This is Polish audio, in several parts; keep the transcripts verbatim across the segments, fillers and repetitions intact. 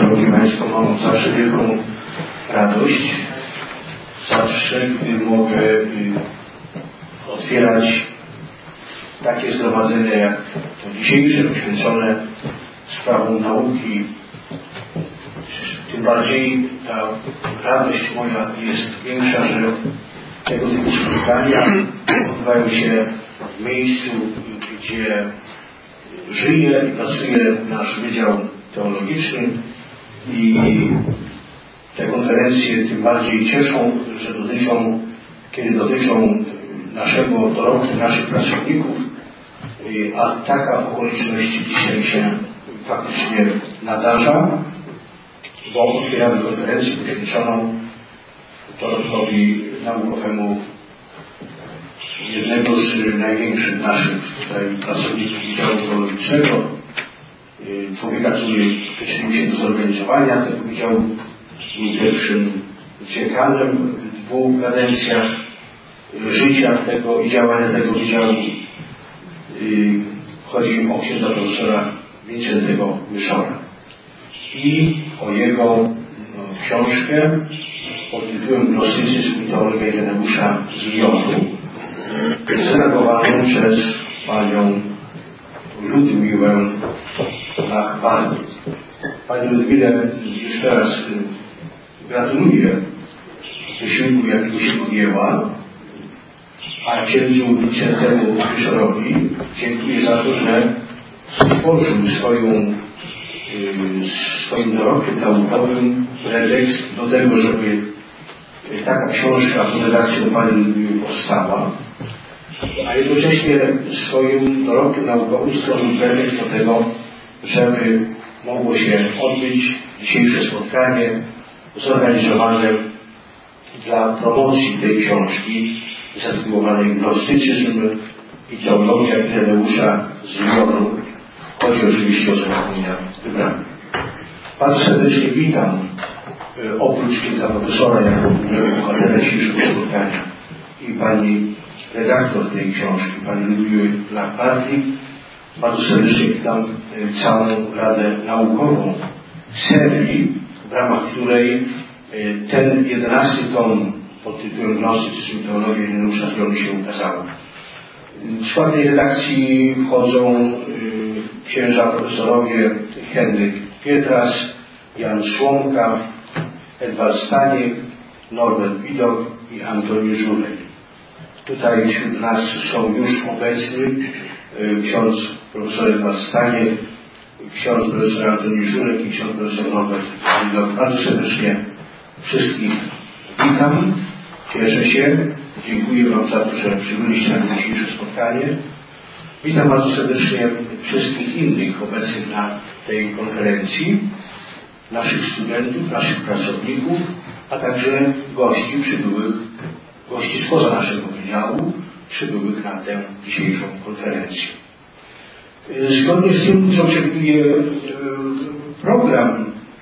Szanowni Państwo, mam zawsze wielką radość, zawsze, gdy mogę otwierać takie zgromadzenia jak to dzisiejsze, poświęcone sprawom nauki. Tym bardziej ta radość moja jest większa, że tego typu spotkania odbywają się w miejscu, gdzie żyje i pracuje nasz Wydział Teologiczny i te konferencje tym bardziej cieszą, że dotyczą, kiedy dotyczą naszego dorobku, naszych pracowników, a taka okoliczność dzisiaj się faktycznie nadarza, bo otwieramy konferencję poświęconą dorobkowi naukowemu jednego z największych naszych tutaj pracowników Wydziału Teologicznego, człowieka, który przyczynił się do zorganizowania tego wydziału, był pierwszym dziekanem w dwóch kadencjach życia tego i działania tego wydziału. Chodzi o księdza profesora Wincentego Myszora i o jego no, książkę pod tytułem Gnostycyzm i teologia Ireneusza z Lyonu, zredagowaną przez panią Ludmiłę Lach-Bartl. Pani Ludmile, jeszcze raz gratuluję wysiłku, jakiego się podjęła, a księdzu Wincentemu Myszorowi dziękuję za to, że stworzył swoją, swoim dorobkiem naukowym pretekst do tego, żeby taka książka pod redakcją pani Ludmiły powstała, a jednocześnie swoim dorobkiem naukowym stworzył pretekst do tego, żeby mogło się odbyć dzisiejsze spotkanie zorganizowane dla promocji tej książki zatytułowanej Gnostycyzm i teologia Ireneusza z Lyonu. Chodzi oczywiście o zagadnienia wybrane. Bardzo serdecznie witam e, oprócz księdza profesora jako bohatera dzisiejszego spotkania i pani redaktor tej książki, pani Ludmiły Lach-Bartl. Bardzo serdecznie witam e, całą Radę Naukową serii, w ramach której e, ten jedenasty tom pod tytułem Gnostycyzm i teologia Ireneusza z Lyonu się ukazał. W skład tej redakcji wchodzą y, księża profesorowie Henryk Pietras, Jan Słomka, Edward Staniek, Norbert Widok i Antoni Żurek. Tutaj wśród nas są już obecni y, ksiądz profesor Edward Staniek, ksiądz profesor Antoni Żurek i ksiądz profesor Norbert Widok. Bardzo serdecznie wszystkich witam. Cieszę się. Dziękuję Wam za to, że przybyliście na dzisiejsze spotkanie. Witam bardzo serdecznie wszystkich innych obecnych na tej konferencji, naszych studentów, naszych pracowników, a także gości przybyłych, gości spoza naszego wydziału, przybyłych na tę dzisiejszą konferencję. Zgodnie z tym, co przewiduje program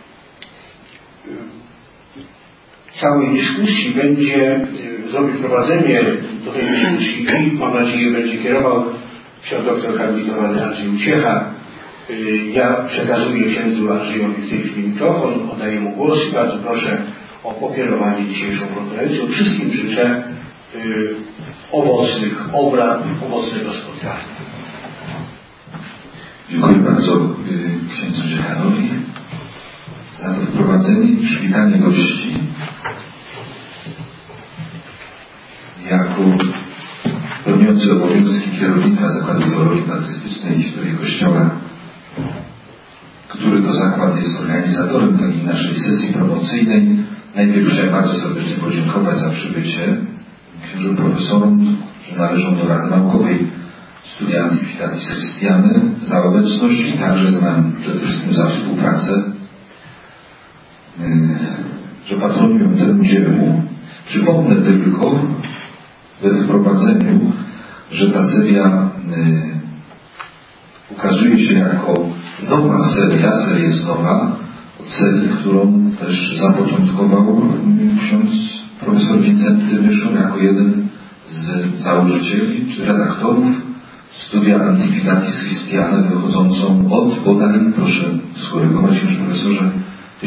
całej dyskusji, będzie zrobił wprowadzenie do tej dyskusji i mam nadzieję będzie kierował ksiądz doktor habilitowany Andrzej Uciecha. Ja przekazuję księdzu Andrzejowi w tej chwili mikrofon, oddaję mu głos i bardzo proszę o pokierowanie dzisiejszą konferencją. Wszystkim życzę y, owocnych obrad, owocnego spotkania. Dziękuję bardzo księdzu dziekanowi za to wprowadzenie i przywitanie gości. Jako pełniący obowiązki kierownika Zakładu Teologii Patrystycznej i Historii Kościoła, który to zakład jest organizatorem takiej naszej sesji promocyjnej, najpierw chciałem bardzo serdecznie podziękować za przybycie księżom profesorom, którzy należą do Rady Naukowej Studia Antiquitatis Christianae, za obecność i także za, przede wszystkim za współpracę, że patronują temu dziełu. Przypomnę tylko we wprowadzeniu, że ta seria y, ukazuje się jako nowa seria, seria jest nowa, od serii, którą też zapoczątkował ksiądz profesor Wincenty Myszor jako jeden z założycieli czy redaktorów Studia Antiquitatis Christianae, wychodzącą od bodaj, proszę skorygować już profesorze,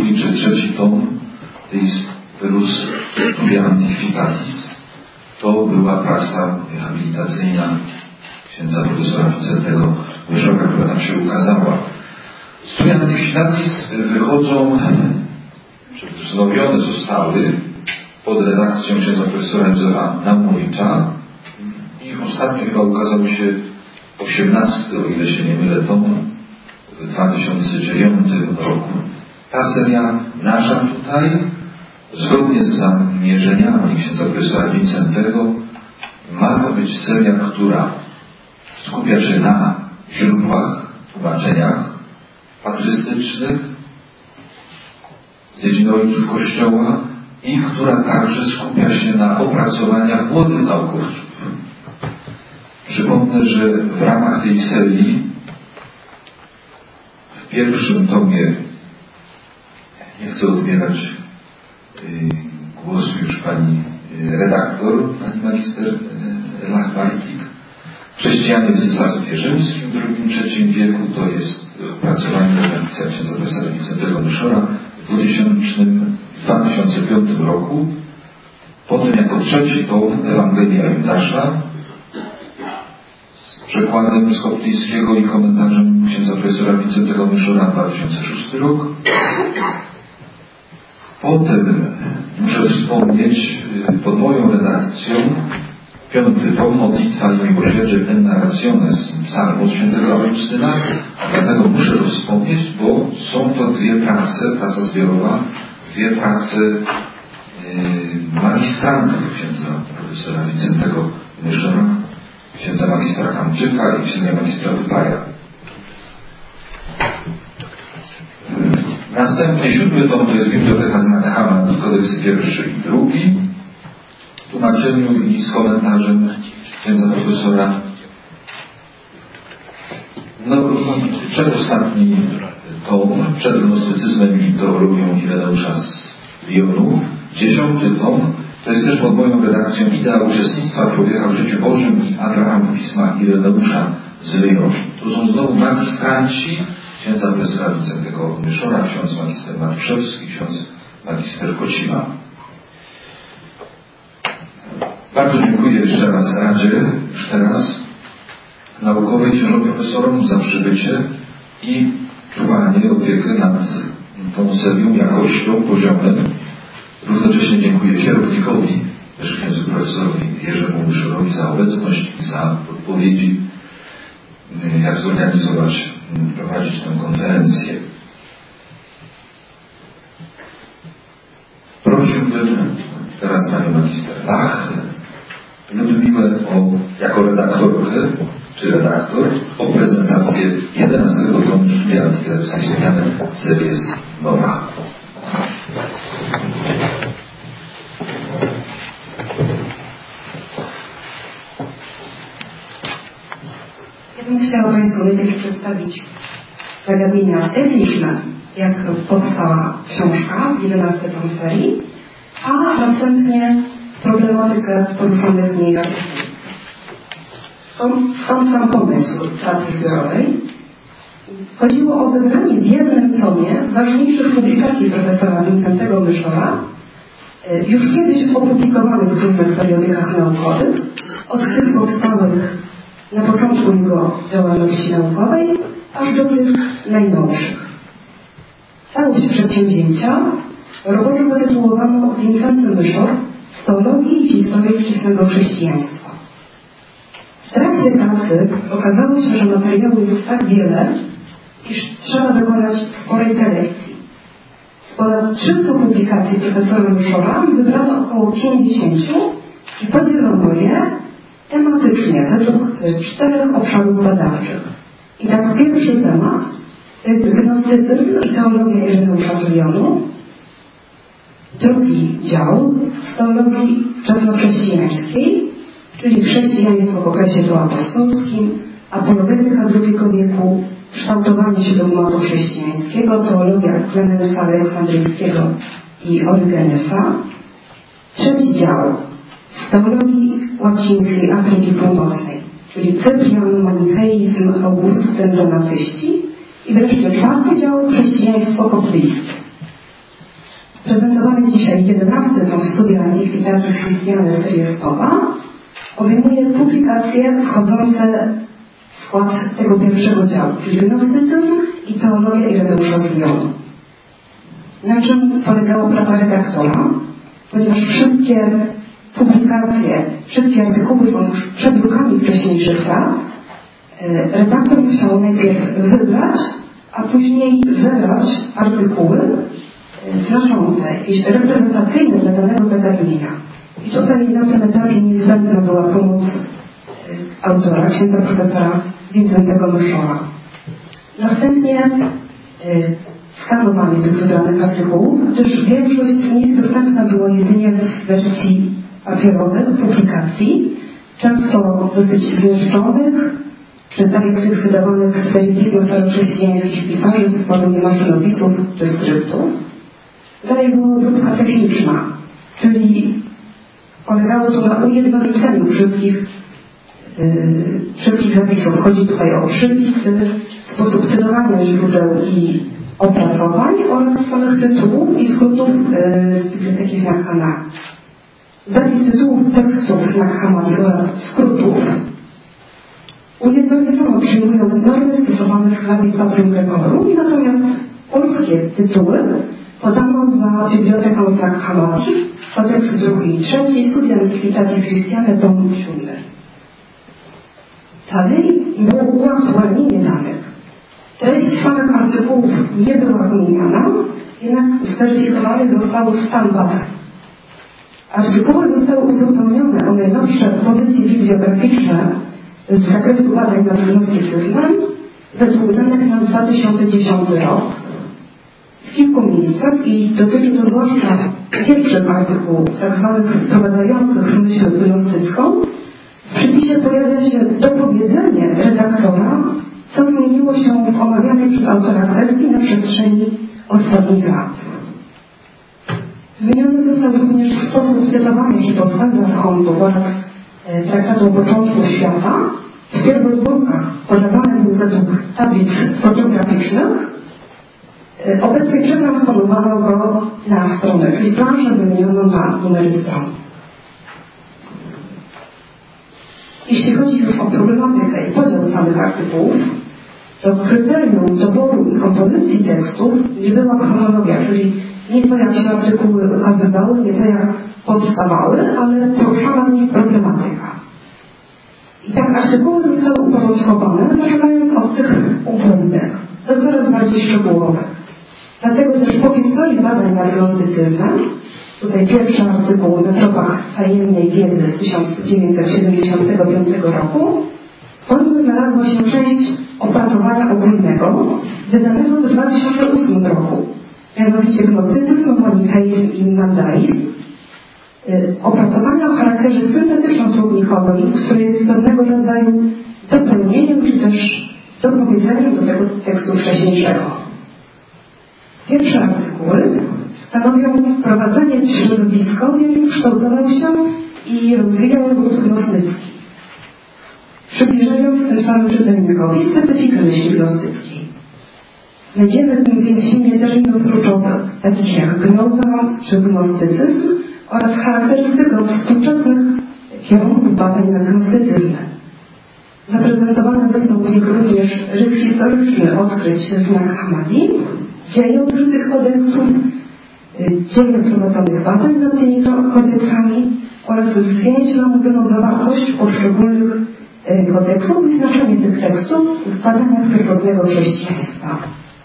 drugi czy trzeci tom Deus Studia Antiquitatis. To była praca habilitacyjna księdza profesora Wincentego Myszora, która tam się ukazała. Studia Antiquitatis wychodzą, czy wznowione zostały pod redakcją księdza profesora Józefa Naumowicza i ostatnio chyba ukazał się osiemnasty, o ile się nie mylę, tom w dwa tysiące dziewiątym roku. Ta seria nasza tutaj, zgodnie z zamierzeniami księdza profesora Wincentego, ma to być seria, która skupia się na źródłach, tłumaczeniach patrystycznych z dziedziny ojców Kościoła i która także skupia się na opracowaniach młodych naukowców. Przypomnę, że w ramach tej serii w pierwszym tomie, nie chcę odbierać yy, głosu już pani yy, redaktor, pani magister yy, Lach-Bartik, Chrześcijanie w Cesarstwie Rzymskim w drugim trzecim wieku, to jest opracowanie redakcja księdza profesora Wincentego Myszora w dwa tysiące piątym roku. Potem jako trzeci tom Ewangelia Judasza z przekładem z koptyjskiego i komentarzem księdza profesora Wincentego Myszora dwa tysiące szósty rok. Potem muszę wspomnieć pod moją redakcją piąty tom Modlitwa i miłosierdzie en narrationes, psalm od świętego Augustyna, a dlatego muszę to wspomnieć, bo są to dwie prace, praca zbiorowa, dwie prace yy, magistrantów księdza profesora Wincentego Myszora, księdza magistra Kamczyka i księdza magistra Dupaja. Następnie siódmy tom to jest Biblioteka Znak Haman, kodeksy pierwszy i drugi, w tłumaczeniu i z komentarzem księdza profesora. No i przedostatni tom, przed gnostycyzmem i teologią Ireneusza z Lyonu, dziesiąty tom, to jest też pod moją redakcją idea uczestnictwa człowieka w życiu Bożym i Abraham w pismach Ireneusza z Lyonu. To są znowu magistranci księdza profesora Wincentego Myszora, ksiądz magister Matuszewski, ksiądz magister Kocima. Bardzo dziękuję jeszcze raz Radzie, już teraz, naukowej, księżom profesorom za przybycie i czuwanie, opiekę nad tą serią, jakością, poziomem. Równocześnie dziękuję kierownikowi, też księdzu profesorowi Jerzemu Myszorowi za obecność i za odpowiedzi, jak zorganizować, prowadzić tę konferencję. Prosiłbym teraz panią magister Lach, Ludmiłę o, jako redaktorkę, czy redaktor, o prezentację jedenastego tomu Studia Antiquitatis Christianae Series Nowa. Ja bym chciała Państwu najpierw przedstawić zagadnienia techniczne, jak powstała książka, jedenasty tom serii, a następnie problematykę poruszonych w niej artykułów. Skąd sam pomysł pracy zbiorowej? Chodziło o zebranie w jednym tomie ważniejszych publikacji profesora Wincentego Myszora, już kiedyś opublikowanych w różnych periodykach naukowych, od tych powstałych na początku jego działalności naukowej, aż do tych najnowszych. Całość przedsięwzięcia roboczo zatytułowano Wincenty Myszor w teologii i historii wczesnego chrześcijaństwa. W trakcie pracy okazało się, że materiału jest tak wiele, iż trzeba dokonać sporej selekcji. Z ponad trzystu publikacji profesora Myszora wybrano około pięćdziesięciu i podzielono je tematycznie według czterech obszarów badawczych. I tak pierwszy temat to jest gnostycyzm i teologia Ireneusza z Lyonu. Drugi dział teologii wczesnochrześcijańskiej, czyli chrześcijaństwo w okresie doapostolskim, apologetyka drugiego wieku, kształtowanie się dogmatu chrześcijańskiego, teologia Klemensa Aleksandryjskiego i Orygenesa. Trzeci dział teologii łacińskiej Afryki Północnej, czyli Cyprian, Manicheizm, Augustyn, Donatyści. I wreszcie czwarty dział chrześcijaństwo koptyjskie. Prezentowany dzisiaj jedenasty tom Studia Antiquitatis Christianae seria Stowa obejmuje publikacje wchodzące w skład tego pierwszego działu, czyli gnostycyzm i teologia Ireneusza z Lyonu. Na czym polegało praca redaktora? Ponieważ wszystkie publikacje, wszystkie artykuły są już przedrukami wcześniejszych prac, redaktor musiał najpierw wybrać, a później zebrać artykuły znaczące, jakieś reprezentacyjne dla danego zagadnienia. I tutaj na tym etapie niezbędna była pomoc autora, księdza profesora Wincentego Myszola. Następnie skanowanie tych wybranych artykułów, gdyż większość z nich dostępna była jedynie w wersji papierowych publikacji, często dosyć zniszczonych, czy tak jak tych wydawanych w serii pism starochrześcijańskich pisarzy w formie maszynopisów czy skryptów. Dalej była obróbka techniczna, czyli polegało to na ujednoliceniu wszystkich, yy, wszystkich zapisów. Chodzi tutaj o przypisy, sposób cytowania źródeł i opracowań oraz samych tytułów i skrótów yy, z Biblioteki Znak Hammadi. Zapis tytułów tekstów Znak Hammadi oraz skrótów ujednolicono, przyjmując normy stosowane w Clavis Grecorum, natomiast polskie tytuły podano za Biblioteką Znak Hammadi, kodeks drugi i trzeci, Studia Antiquitatis Christianae, tom siódmy. Dalej było uaktualnienie danych. Treść samych artykułów nie była zmieniana, jednak zweryfikowane zostały stan badań. Artykuły zostały uzupełnione o najnowsze pozycje bibliograficzne z zakresu badań nad gnostycyzmem według danych na dwa tysiące dziesiąty rok w kilku miejscach i dotyczy to zwłaszcza pierwszych artykułów, tak zwanych wprowadzających myśl gnostycką. W przypisie pojawia się dopowiedzenie redaktora, co zmieniło się w omawianej przez autora kwestii na przestrzeni ostatnich lat. Zmieniony został również sposób cytowania hipostazy archontów oraz traktatu o początku świata. W pierwodrukach podawane były według tablic fotograficznych. Obecnie przetransformowano go na stronę, czyli planszę zamieniono na numery stron. Jeśli chodzi już o problematykę i podział samych artykułów, to kryterium doboru i kompozycji tekstów nie była chronologia, czyli nie to jak się artykuły ukazywały, nie to jak powstawały, ale poruszana w nich problematyka. I tak artykuły zostały uporządkowane, zaczynając od tych ogólnych do coraz bardziej szczegółowych. Dlatego też po historii badań nad gnostycyzmem, tutaj pierwszy artykuł na tropach tajemnej wiedzy z tysiąc dziewięćset siedemdziesiątego piątego roku, po nim znalazła się część opracowania ogólnego, wydanego w dwa tysiące ósmym roku, mianowicie gnostycyzm, moniteizm i mandaizm. Opracowania o charakterze syntetyczno-słownikowym, które jest pewnego rodzaju dopełnieniem czy też dopowiedzeniem do tego tekstu wcześniejszego. Pierwsze artykuły stanowią wprowadzenie w środowisko, w jakim kształtował się i rozwijał ruch gnostycki, przybliżając tym samym czytelnikowi specyfikę myśli gnostyckiej. Znajdziemy w tym wyjaśnienie terminów kluczowych, takich jak gnoza czy gnostycyzm oraz charakterystykę współczesnych kierunków badań nad gnostycyzmem. Zaprezentowany został w niego również rys historyczny odkryć Znak Hammadi, dzieje odkrytych kodeksów, dzieje prowadzonych badań nad tymi kodeksami oraz zdjęć na omówioną zawartość poszczególnych kodeksów i znaczenie tych tekstów w badaniach pierwotnego chrześcijaństwa.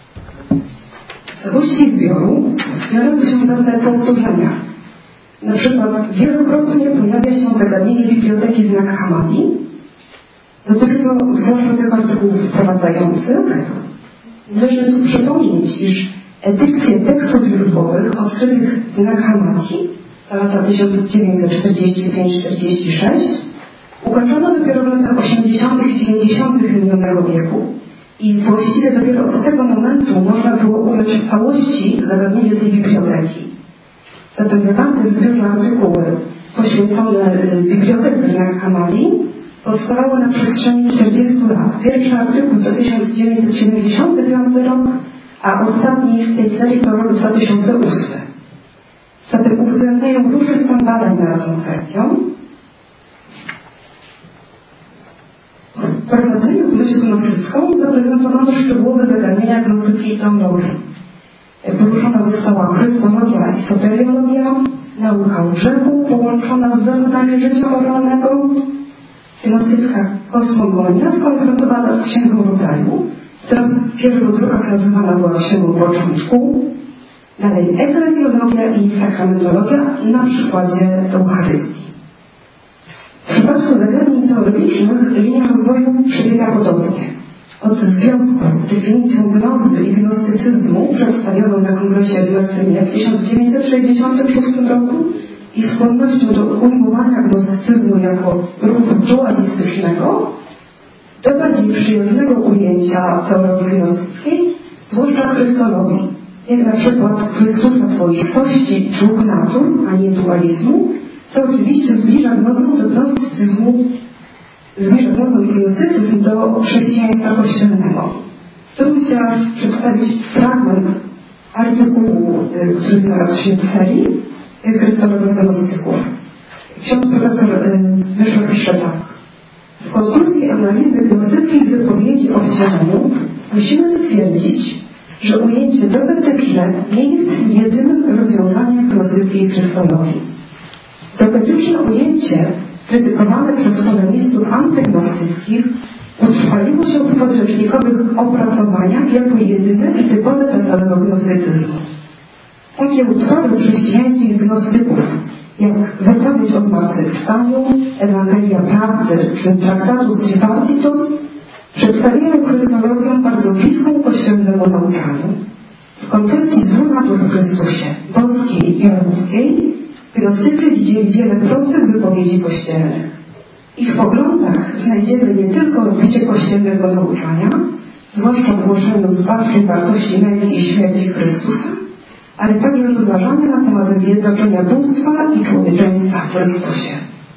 W całości zbioru znalazły się pewne powtórzenia. Na przykład wielokrotnie pojawia się zagadnienie Biblioteki Znak Hammadi. Dotyczy to zwłaszcza tych artykułów wprowadzających. Należy tu przypomnieć, iż edykcje tekstów źródłowych odkrytych w Znak Hammadi za lata tysiąc dziewięćset czterdziesty piąty do czterdziestego szóstego ukończono dopiero w latach osiemdziesiątych i dziewięćdziesiątych minionego wieku i właściwie dopiero od tego momentu można było ująć w całości zagadnienie tej biblioteki. Zatem zawarte w zbiorze artykuły poświęcone Bibliotece Znak Hammadi powstawały na przestrzeni czterdziestu lat. Pierwszy artykuł to tysiąc dziewięćset siedemdziesiąty piąty rok, a ostatni z tej serii to rok dwa tysiące ósmy. Zatem uwzględniają różny stan badań nad tą kwestią. W prowadzeniu w myśl gnostycką zaprezentowano szczegółowe zagadnienia gnostyckiej teologii. Poruszona została chrystologia i soteriologia, nauka o grzechu połączona z zasadami życia moralnego, gnostycka kosmogonia skonfrontowana z Księgą Rodzaju, która w pierwszych drukach nazywana była Księgą Początku, dalej eklezjologia i sakramentologia na przykładzie Eucharystii. W przypadku zagadnień teologicznych linia rozwoju przebiega podobnie. Od związku z definicją gnozy i gnostycyzmu przedstawioną na kongresie w Messynie w tysiąc dziewięćset sześćdziesiątym szóstym roku i skłonnością do ujmowania gnostycyzmu jako ruchu dualistycznego do bardziej przyjaznego ujęcia teologii gnostyckiej, zwłaszcza chrystologii, jak na przykład Chrystusa swoistości i dwóch natur, a nie dualizmu, co oczywiście zbliża gnozę do gnostycyzmu, zbliża gnozę i gnostycyzm do chrześcijaństwa kościelnego. Tu bym chciała przedstawić fragment artykułu, który znalazł się w serii Chrystologia gnostyków. Ksiądz profesor Myszor pisze tak. W konkluzji analizy gnostyckich wypowiedzi o wcieleniu musimy stwierdzić, że ujęcie dogmatyczne nie jest jedynym rozwiązaniem gnostyckiej chrystologii. Dogmatyczne ujęcie krytykowane przez polemistów antygnostyckich utrwaliło się w podręcznikowych opracowaniach jako jedyne i typowe dla całego gnostycyzmu. Takie utwory w chrześcijaństwie gnostyków, jak wypowiedź o zmartwychwstaniu, Ewangelia Prawdy czy Tractatus Tripartitus, przedstawiają chrystologię bardzo bliską kościelnemu nauczaniu. W koncepcji dwóch natur w Chrystusie, boskiej i ludzkiej, gnostycy widzieli wiele prostych wypowiedzi kościelnych. Ich w poglądach znajdziemy nie tylko odbicie kościelnego nauczania, zwłaszcza w głoszeniu zbawczej wartości męki i śmierci Chrystusa, ale także rozważania na temat zjednoczenia bóstwa i człowieczeństwa w Chrystusie.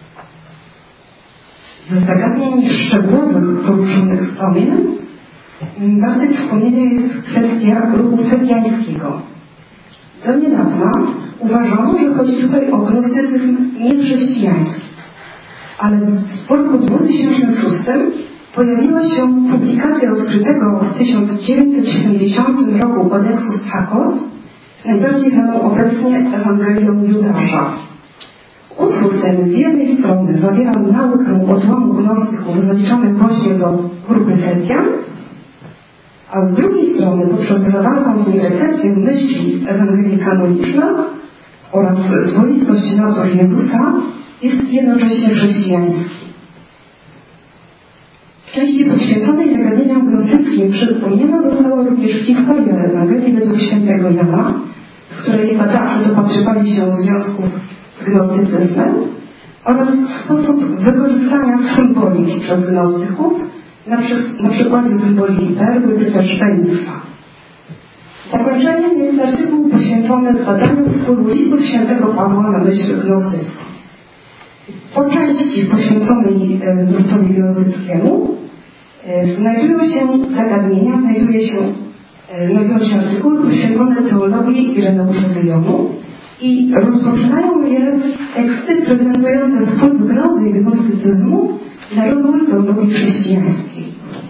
Ze zagadnień szczegółowych poruszonych w tomie wartych wspomnienia jest kwestia ruchu setiańskiego. Do niedawna uważano, że chodzi tutaj o gnostycyzm niechrześcijański, ale w roku dwutysięcznym szóstym pojawiła się publikacja odkrytego w tysiąc dziewięćset siedemdziesiątym roku Kodeksu Stachos, najbardziej znaną obecnie Ewangelią Judasza. Utwór ten z jednej strony zawierał naukę odłamu gnostyków zaliczonych właśnie do grupy Setian, a z drugiej strony poprzez zawartą w nim refleksję myśli z Ewangelii kanonicznych oraz dwoistość natur Jezusa jest jednocześnie chrześcijański. W części poświęconej zagadnieniom gnostyckim przypomniana została również historia Ewangelii według świętego Jana, w której badacze dopatrywali się związków z gnostycyzmem oraz sposób wykorzystania symboliki przez gnostyków, na, przy, na przykładzie symboliki perły czy też Feniksa. Zakończeniem jest artykuł poświęcony badaniu wpływu listów świętego Pawła na myśl gnostycką. Po części poświęconej nurtowi gnostyckiemu e, znajdują się zagadnienia, znajduje się, e, znajdują się artykuły poświęcone teologii Ireneusza z Lyonu i rozpoczynają je teksty prezentujące wpływ gnozy i gnostycyzmu na rozwój teologii chrześcijańskiej.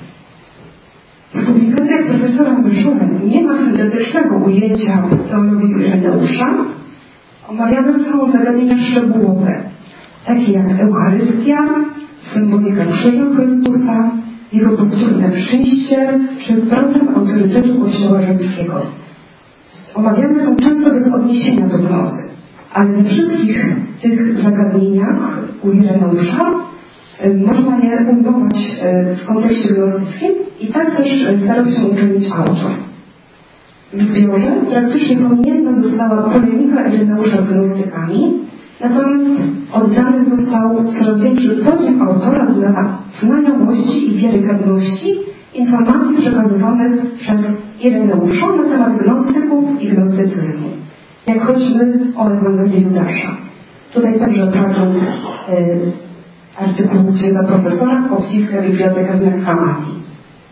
W publikacjach profesora Myszora nie ma syntetycznego ujęcia teologii Ireneusza. Omawiane są zagadnienia szczegółowe, takie jak Eucharystia, symbolika krzyża Chrystusa, jego powtórne przyjście czy problem autorytetu Kościoła rzymskiego. Omawiane są często bez odniesienia do gnozy, ale we wszystkich tych zagadnieniach u Ireneusza można je ujmować w kontekście gnostyckim i tak też starał się uczynić autor. W zbiorze praktycznie pominięta została polemika Ireneusza z gnostykami, natomiast oddany został coraz większy podziw autora dla znajomości i wiarygodności informacji przekazywanych przez Ireneusza na temat gnostyków i gnostycyzmu, jak choćby o Ewangelii Judasza. Tutaj także fragment y, artykułu księdza profesora Kopcińska Biblioteka Znak Hammadi.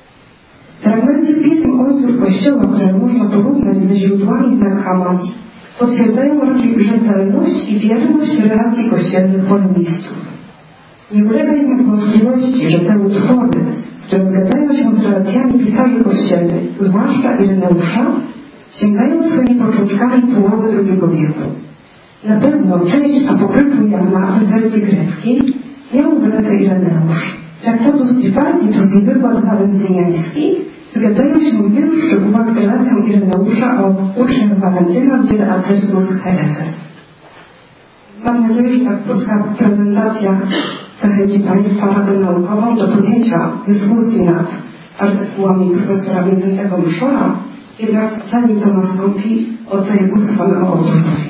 Fragmenty pism ojców Kościoła, które można porównać ze źródłami Znak Hammadi, potwierdzają raczej rzetelność i wierność relacji kościelnych polemistów. Nie ulega jednak wątpliwości, że te utwory, które zgadzają się z relacjami pisarzy kościelnych, zwłaszcza Ireneusza, sięgają swoimi początkami połowy drugiego wieku. Na pewno część apokryfu Jana w wersji greckiej miał w ręce Ireneusz. Traktatus Tripartitus i wykład walentyniański zgadzają się w wielu szczegółach z relacją Ireneusza o uczniach Walentyna w dziele Adversus Hereses. Mam nadzieję, że ta krótka prezentacja zachęci Państwa Radę Naukową do podjęcia dyskusji nad artykułami profesora Wincentego Myszora, jednak zanim to nastąpi, oddaję głos samemu autorowi.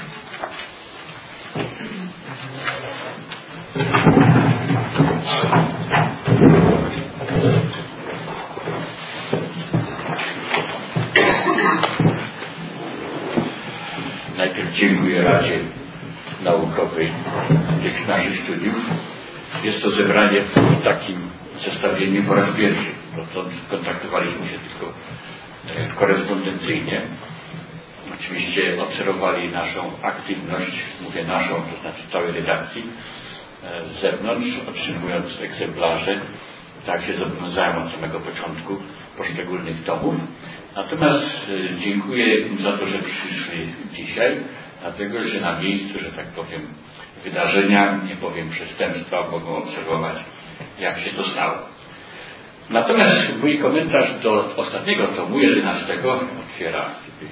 Najpierw dziękuję Radzie Naukowej tych naszych studiów. Jest to zebranie w takim zestawieniu po raz pierwszy. Dotąd kontaktowaliśmy się tylko korespondencyjnie. Oczywiście obserwowali naszą aktywność, mówię naszą, to znaczy całej redakcji, z zewnątrz, otrzymując egzemplarze. Tak się zobowiązałem od samego początku poszczególnych tomów. Natomiast dziękuję im za to, że przyszli dzisiaj, dlatego że na miejscu, że tak powiem, wydarzenia, nie powiem przestępstwa, mogą obserwować, jak się to stało. Natomiast mój komentarz do ostatniego tomu, jedenastego, otwiera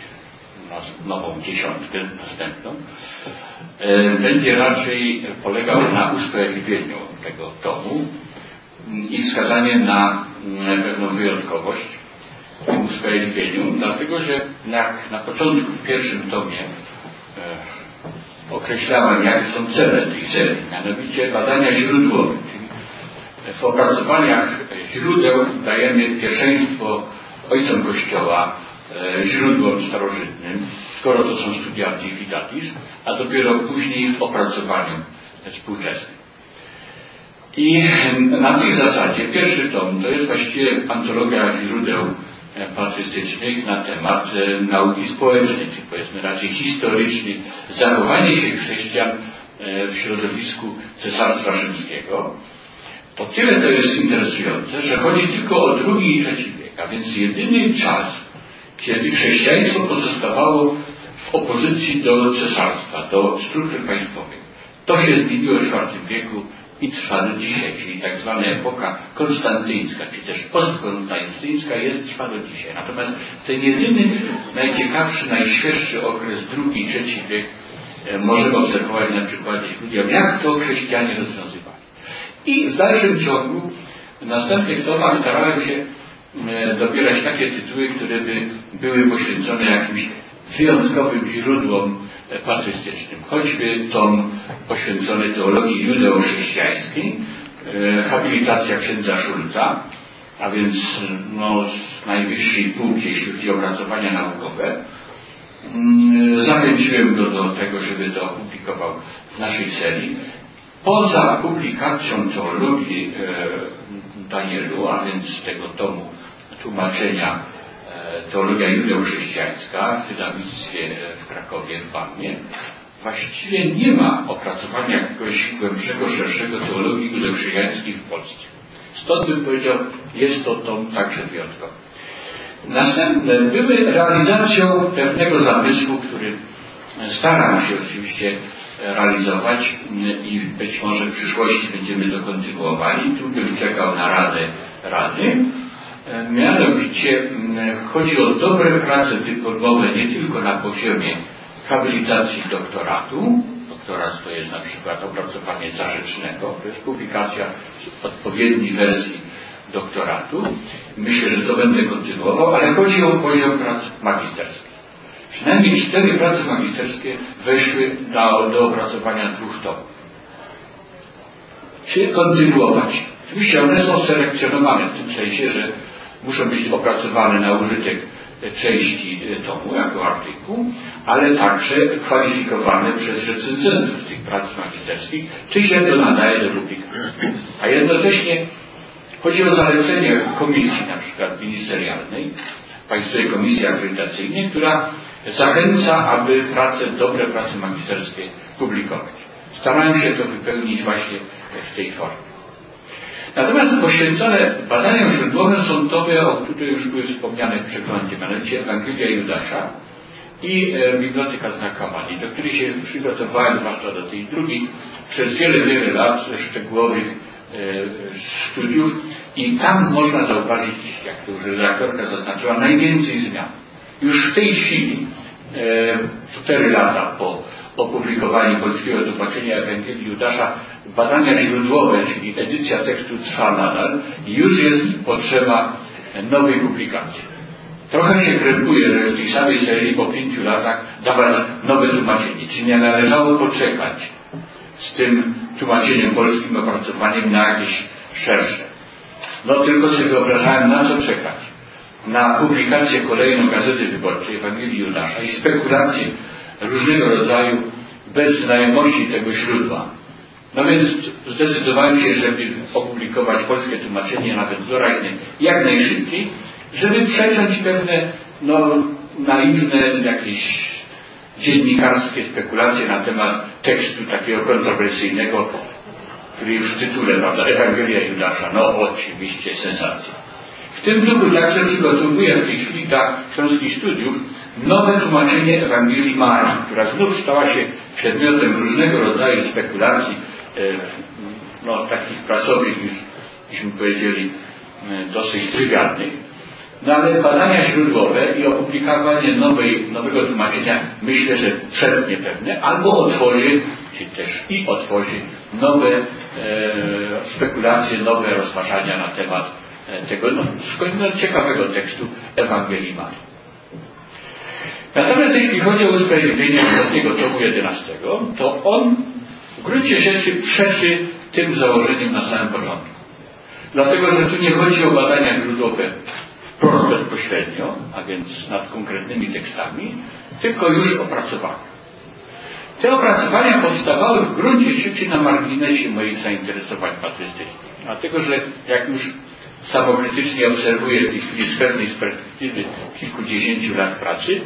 nową dziesiątkę, następną, będzie raczej polegał na usprawiedliwieniu tego tomu i wskazanie na pewną wyjątkowość w tym usprawiedliwieniu, dlatego że jak na początku, w pierwszym tomie e, określałem, jakie są cele tej serii, mianowicie badania źródłowe, czyli w opracowaniach źródeł dajemy pierwszeństwo ojcom Kościoła, e, źródłom starożytnym, skoro to są studia Antiquitatis, a dopiero później w opracowaniu współczesnym. I na tej zasadzie pierwszy tom to jest właściwie antologia źródeł patrystycznych na temat e, nauki społecznej, czy powiedzmy raczej historycznych, zachowanie się chrześcijan e, w środowisku Cesarstwa Rzymskiego. O tyle to jest interesujące, że chodzi tylko o drugi i trzeci wiek, a więc jedyny czas, kiedy chrześcijaństwo pozostawało w opozycji do cesarstwa, do struktur państwowych. To się zmieniło w czwartym wieku i trwa do dzisiaj, czyli tak zwana epoka konstantyńska, czy też postkonstantyńska jest, trwa do dzisiaj. Natomiast ten jedyny, najciekawszy, najświeższy okres, drugi i trzeci wiek, e, możemy obserwować na przykładzie ludziom, jak to chrześcijanie rozwiązywali. I w dalszym ciągu, w następnych tomach starałem się e, dobierać takie tytuły, które by były poświęcone jakimś wyjątkowym źródłom patrystycznym. Choćby tom poświęcony teologii judeo-chrześcijańskiej, e, habilitacja księdza Szulca, a więc no, z najwyższej półki, jeśli chodzi o opracowania naukowe. Mm, zachęciłem go do tego, żeby to opublikował w naszej serii. Poza publikacją teologii e, Danielu, a więc tego tomu tłumaczenia Teologia judeo-chrześcijańska w wydawnictwie w Krakowie, w Barnie, właściwie nie ma opracowania jakiegoś głębszego, szerszego teologii judeo-chrześcijańskiej w Polsce. Stąd bym powiedział, jest to tom także wyjątkowy. Następne były realizacją pewnego zamysłu, który staram się oczywiście realizować i być może w przyszłości będziemy to kontynuowali. Tu bym czekał na radę Rady. Mianowicie chodzi o dobre prace dyplomowe nie tylko na poziomie habilitacji doktoratu. Doktorat to jest na przykład opracowanie zarzecznego, to jest publikacja odpowiedniej wersji doktoratu. Myślę, że to będę kontynuował, ale chodzi o poziom prac magisterskich. Przynajmniej cztery prace magisterskie weszły do, do opracowania dwóch tomów. Czy kontynuować? Oczywiście one są selekcjonowane w tym sensie, że muszą być opracowane na użytek części tomu jako artykuł, ale także kwalifikowane przez recenzentów tych prac magisterskich, czy się to nadaje do publikacji. A jednocześnie chodzi o zalecenie komisji na przykład ministerialnej, Państwowej Komisji Akredytacyjnej, która zachęca, aby prace, dobre prace magisterskie publikować. Starałem się to wypełnić właśnie w tej formie. Natomiast poświęcone badaniom źródłowym są te, o których już były wspomniane w przeglądzie, mianowicie Ewangelia Judasza i e, Biblioteka Znakomatii, do której się przygotowałem, zwłaszcza do tej drugiej, przez wiele, wiele lat szczegółowych e, studiów i tam można zauważyć, jak to już redaktorka zaznaczyła, najwięcej zmian. Już w tej chwili, e, cztery lata po opublikowaniu polskiego tłumaczenia Ewangelii Judasza, badania źródłowe, czyli edycja tekstu trwa nadal i już jest potrzeba nowej publikacji. Trochę się krępuje, że w tej samej serii po pięciu latach dawać nowe tłumaczenie. Czy nie należało poczekać z tym tłumaczeniem polskim, opracowaniem na jakieś szersze? No tylko sobie wyobrażałem, na co czekać. Na publikację kolejną Gazety Wyborczej Ewangelii Judasza i spekulacje różnego rodzaju bez znajomości tego źródła. No więc zdecydowałem się, żeby opublikować polskie tłumaczenie, nawet doraźne, jak najszybciej, żeby przecząć pewne no, naiwne jakieś dziennikarskie spekulacje na temat tekstu takiego kontrowersyjnego, który już w tytule, prawda, Ewangelia Judasza. No oczywiście sensacja. W tym duchu także przygotowuję w tej chwili dla Śląskich Studiów nowe tłumaczenie Ewangelii Marii, która znów stała się przedmiotem różnego rodzaju spekulacji, e, no takich prasowych już, byśmy powiedzieli, e, dosyć trywialnych. No ale badania źródłowe i opublikowanie nowej, nowego tłumaczenia myślę, że przednie pewne, albo otworzy, czy też i otworzy nowe e, spekulacje, nowe rozważania na temat e, tego no, no, ciekawego tekstu Ewangelii Marii. Natomiast jeśli chodzi o usprawiedliwienie ostatniego tomu jedenastego, to on w gruncie rzeczy przeczy tym założeniem na samym początku. Dlatego, że tu nie chodzi o badania źródłowe wprost bezpośrednio, a więc nad konkretnymi tekstami, tylko już opracowania. Te opracowania powstawały w gruncie rzeczy na marginesie moich zainteresowań patrystycznych. Dlatego, że jak już samokrytycznie obserwuję w tej chwili z pewnej perspektywy kilkudziesięciu lat pracy,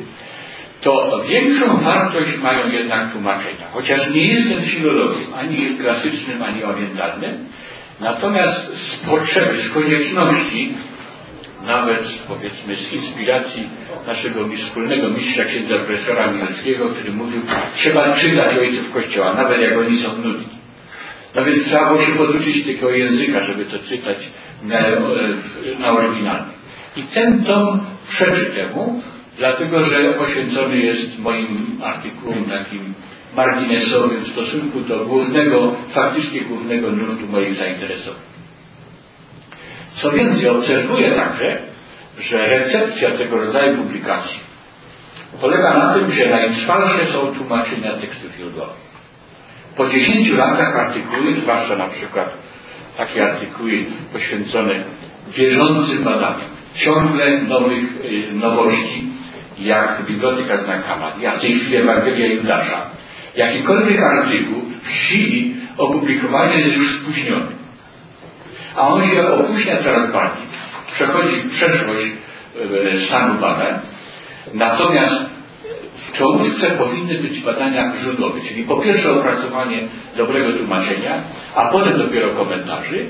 to większą wartość mają jednak tłumaczenia. Chociaż nie jestem filologiem, ani klasycznym, ani orientalnym, natomiast z potrzeby, z konieczności, nawet powiedzmy z inspiracji naszego wspólnego mistrza księdza profesora Michalskiego, który mówił, trzeba czytać ojców Kościoła, nawet jak oni są nudni. No więc trzeba było się poduczyć tego języka, żeby to czytać na, na oryginalnie. I ten tom przeczy temu, dlatego że poświęcony jest moim artykułom takim marginesowym w stosunku do głównego, faktycznie głównego nurtu moich zainteresowań. Co więcej, obserwuję także, że recepcja tego rodzaju publikacji polega na tym, że najtrwalsze są tłumaczenia tekstów źródłowych. Po dziesięciu latach artykuły, zwłaszcza na przykład takie artykuły poświęcone bieżącym badaniom, ciągle nowych y, nowości, jak Biblioteka Znakomatii, a w tej chwili Ewangelia Judasza, jakikolwiek artykuł w chwili opublikowania jest już spóźniony. A on się opóźnia coraz bardziej. Przechodzi w przeszłość e, stanu badań. Natomiast w czołówce powinny być badania źródłowe, czyli po pierwsze opracowanie dobrego tłumaczenia, a potem dopiero komentarzy.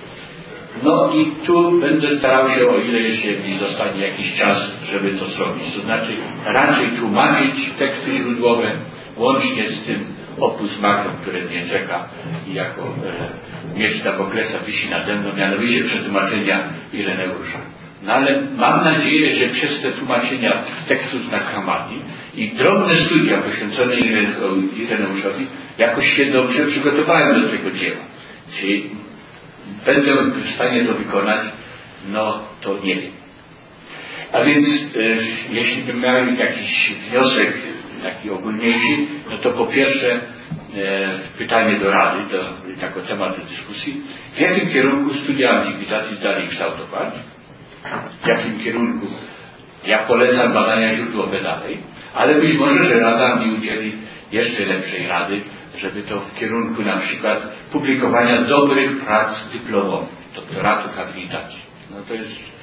No i tu będę starał się, o ile jeszcze mi zostanie jakiś czas, żeby to zrobić. To znaczy raczej tłumaczyć teksty źródłowe, łącznie z tym opus magnum, które mnie czeka i jako e, miecz Damoklesa wisi nade mną, mianowicie przetłumaczenia Ireneusza. No ale mam nadzieję, że przez te tłumaczenia tekstu Znakomatii i drobne studia poświęcone Ireneuszowi jakoś się dobrze przygotowałem do tego dzieła. Czyli będę w stanie to wykonać, no to nie wiem. A więc e, jeśli bym miał jakiś wniosek taki ogólniejszy, no to po pierwsze e, pytanie do Rady, do, jako temat do dyskusji, w jakim kierunku studia antykwitacji dalej kształtować, w jakim kierunku ja polecam badania źródłowe dalej, ale być może, że Rada mi udzieli jeszcze lepszej rady, żeby to w kierunku na przykład publikowania dobrych prac dyplomowych, doktoratu habilitacji. No to jest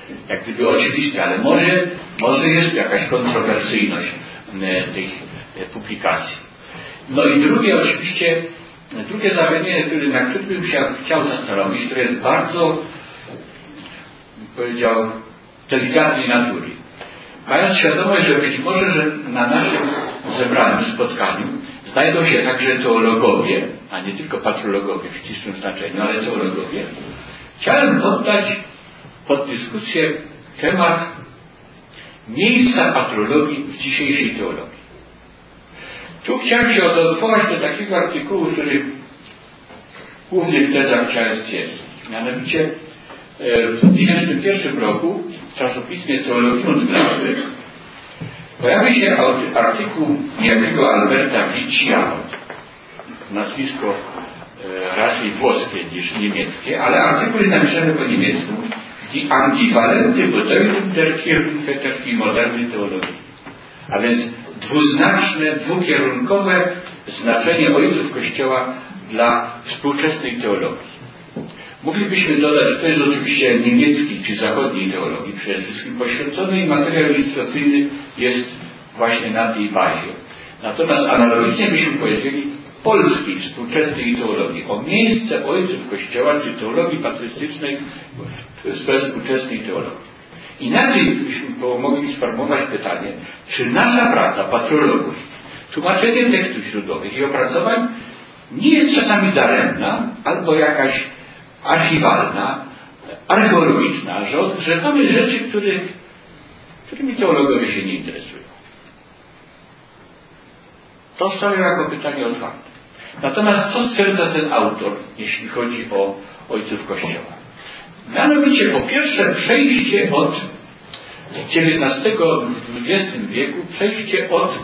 jak gdyby oczywiste, ale może, może jest jakaś kontrowersyjność tych publikacji. No i drugie oczywiście, drugie zagadnienie, które, na którym bym się chciał zastanowić, które jest bardzo, powiedział, delikatnej natury. Mając świadomość, że być może, że na naszym zebraniu, spotkaniu znajdą się także teologowie, a nie tylko patrologowie w ścisłym znaczeniu, ale teologowie, chciałem oddać pod dyskusję temat miejsca patrologii w dzisiejszej teologii. Tu chciałem się odwołać do takiego artykułu, który głównie w tezach chciałem stwierdzić. Mianowicie w dwa tysiące pierwszym roku w czasopismie Theologium und Glaube pojawi się artykuł niejakiego Alberta Wiccia, nazwisko e, raczej włoskie niż niemieckie, ale artykuł jest napisany po niemiecku Die ambivalente Bedeutung der Kirchenväter für moderne Theologie. A więc dwuznaczne, dwukierunkowe znaczenie ojców Kościoła dla współczesnej teologii. Moglibyśmy dodać, że to jest oczywiście niemieckiej czy zachodniej teologii przede wszystkim poświęcony i materiał ilustracyjny jest właśnie na tej bazie. Natomiast analogicznie byśmy powiedzieli polskiej współczesnej teologii, o miejsce ojców Kościoła czy teologii patrystycznej we współczesnej teologii. Inaczej byśmy mogli sformułować pytanie, czy nasza praca patrologów, tłumaczenie tekstów źródłowych i opracowań nie jest czasami daremna albo jakaś archiwalna, archeologiczna, że odgrzewamy rzeczy, których, którymi teologowie się nie interesują. To stawiam jako pytanie otwarte. Natomiast co stwierdza ten autor, jeśli chodzi o ojców Kościoła? Mianowicie po pierwsze przejście od dziewiętnastego w dwudziestym wieku, przejście od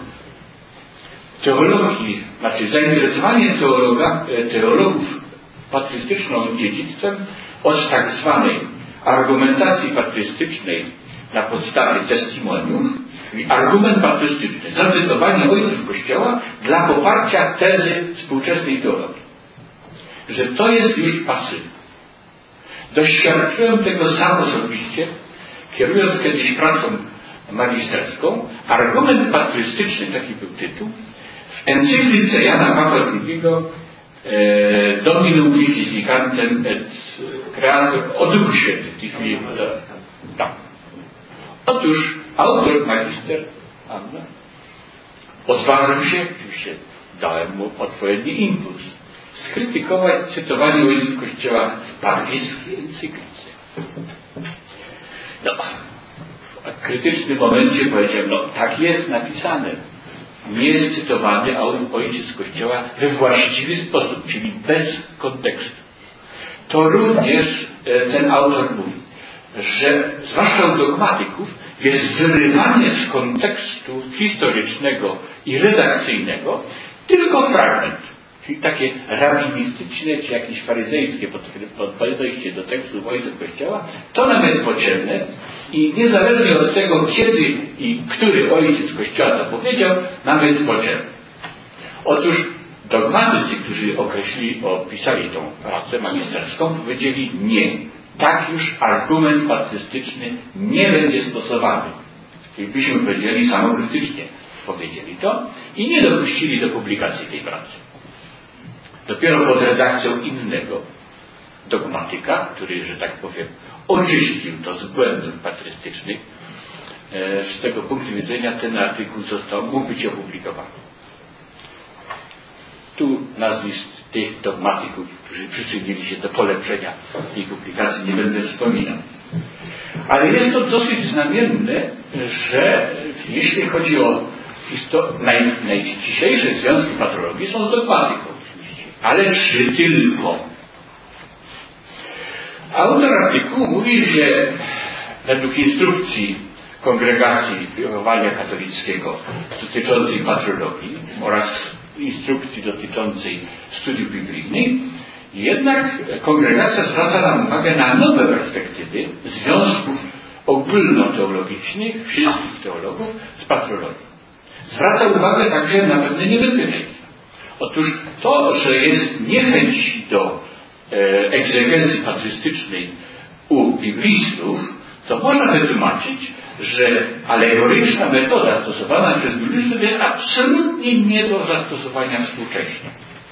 teologii, znaczy zainteresowanie teologa, teologów patrystyczną dziedzictwem od tak zwanej argumentacji patrystycznej na podstawie testimoniów, czyli argument patrystyczny, zacytowanie ojców Kościoła dla poparcia tezy współczesnej teologii. Że to jest już pasywne. Doświadczyłem tego sam osobiście, kierując kiedyś pracą magisterską. Argument patrystyczny, taki był tytuł, w encyklice Jana Pawła drugiego e, Dominum Vivificantem et Creantem o Duchu Świętym. Tak. Otóż autor, magister Anna, odważył się, oczywiście dałem mu odpowiedni impuls, skrytykować cytowanie ojców Kościoła w paryskiej encyklice. No, w krytycznym momencie powiedziałem, no tak jest napisane. Nie jest cytowany ojciec Kościoła we właściwy sposób, czyli bez kontekstu. To również e, ten autor mówi, że zwłaszcza u dogmatyków jest wyrywanie z kontekstu historycznego i redakcyjnego tylko fragment. Czyli takie rabinistyczne czy jakieś faryzejskie podejście do tekstów ojców Kościoła, to nam jest potrzebne i niezależnie od tego, kiedy i który ojciec Kościoła to powiedział, nam jest potrzebne. Otóż dogmatycy, którzy określili, opisali tą pracę magisterską, powiedzieli nie. Tak już argument patrystyczny nie będzie stosowany. Czyli byśmy powiedzieli samokrytycznie, powiedzieli to i nie dopuścili do publikacji tej pracy. Dopiero pod redakcją innego dogmatyka, który, że tak powiem, oczyścił to z błędów patrystycznych, z tego punktu widzenia ten artykuł został, mógł być opublikowany. Tu nazwisk tych dogmatyków, którzy przyczynili się do polepszenia tej publikacji, nie będę wspominał. Ale jest to dosyć znamienne, że jeśli chodzi o naj, najściślejsze związki patrologii, są z dogmatyką oczywiście, ale czy tylko? Autor artykułu mówi, że według instrukcji Kongregacji Wychowania Katolickiego dotyczącej patrologii oraz instrukcji dotyczącej studiów biblijnych, jednak kongregacja zwraca nam uwagę na nowe perspektywy związków ogólnoteologicznych wszystkich teologów z patrologią. Zwraca uwagę także na pewne niebezpieczeństwa. Otóż to, że jest niechęć do e, egzegezy patrystycznej u biblistów, to można wytłumaczyć, że alegoryczna metoda stosowana przez biblistów jest absolutnie nie do zastosowania współcześnie.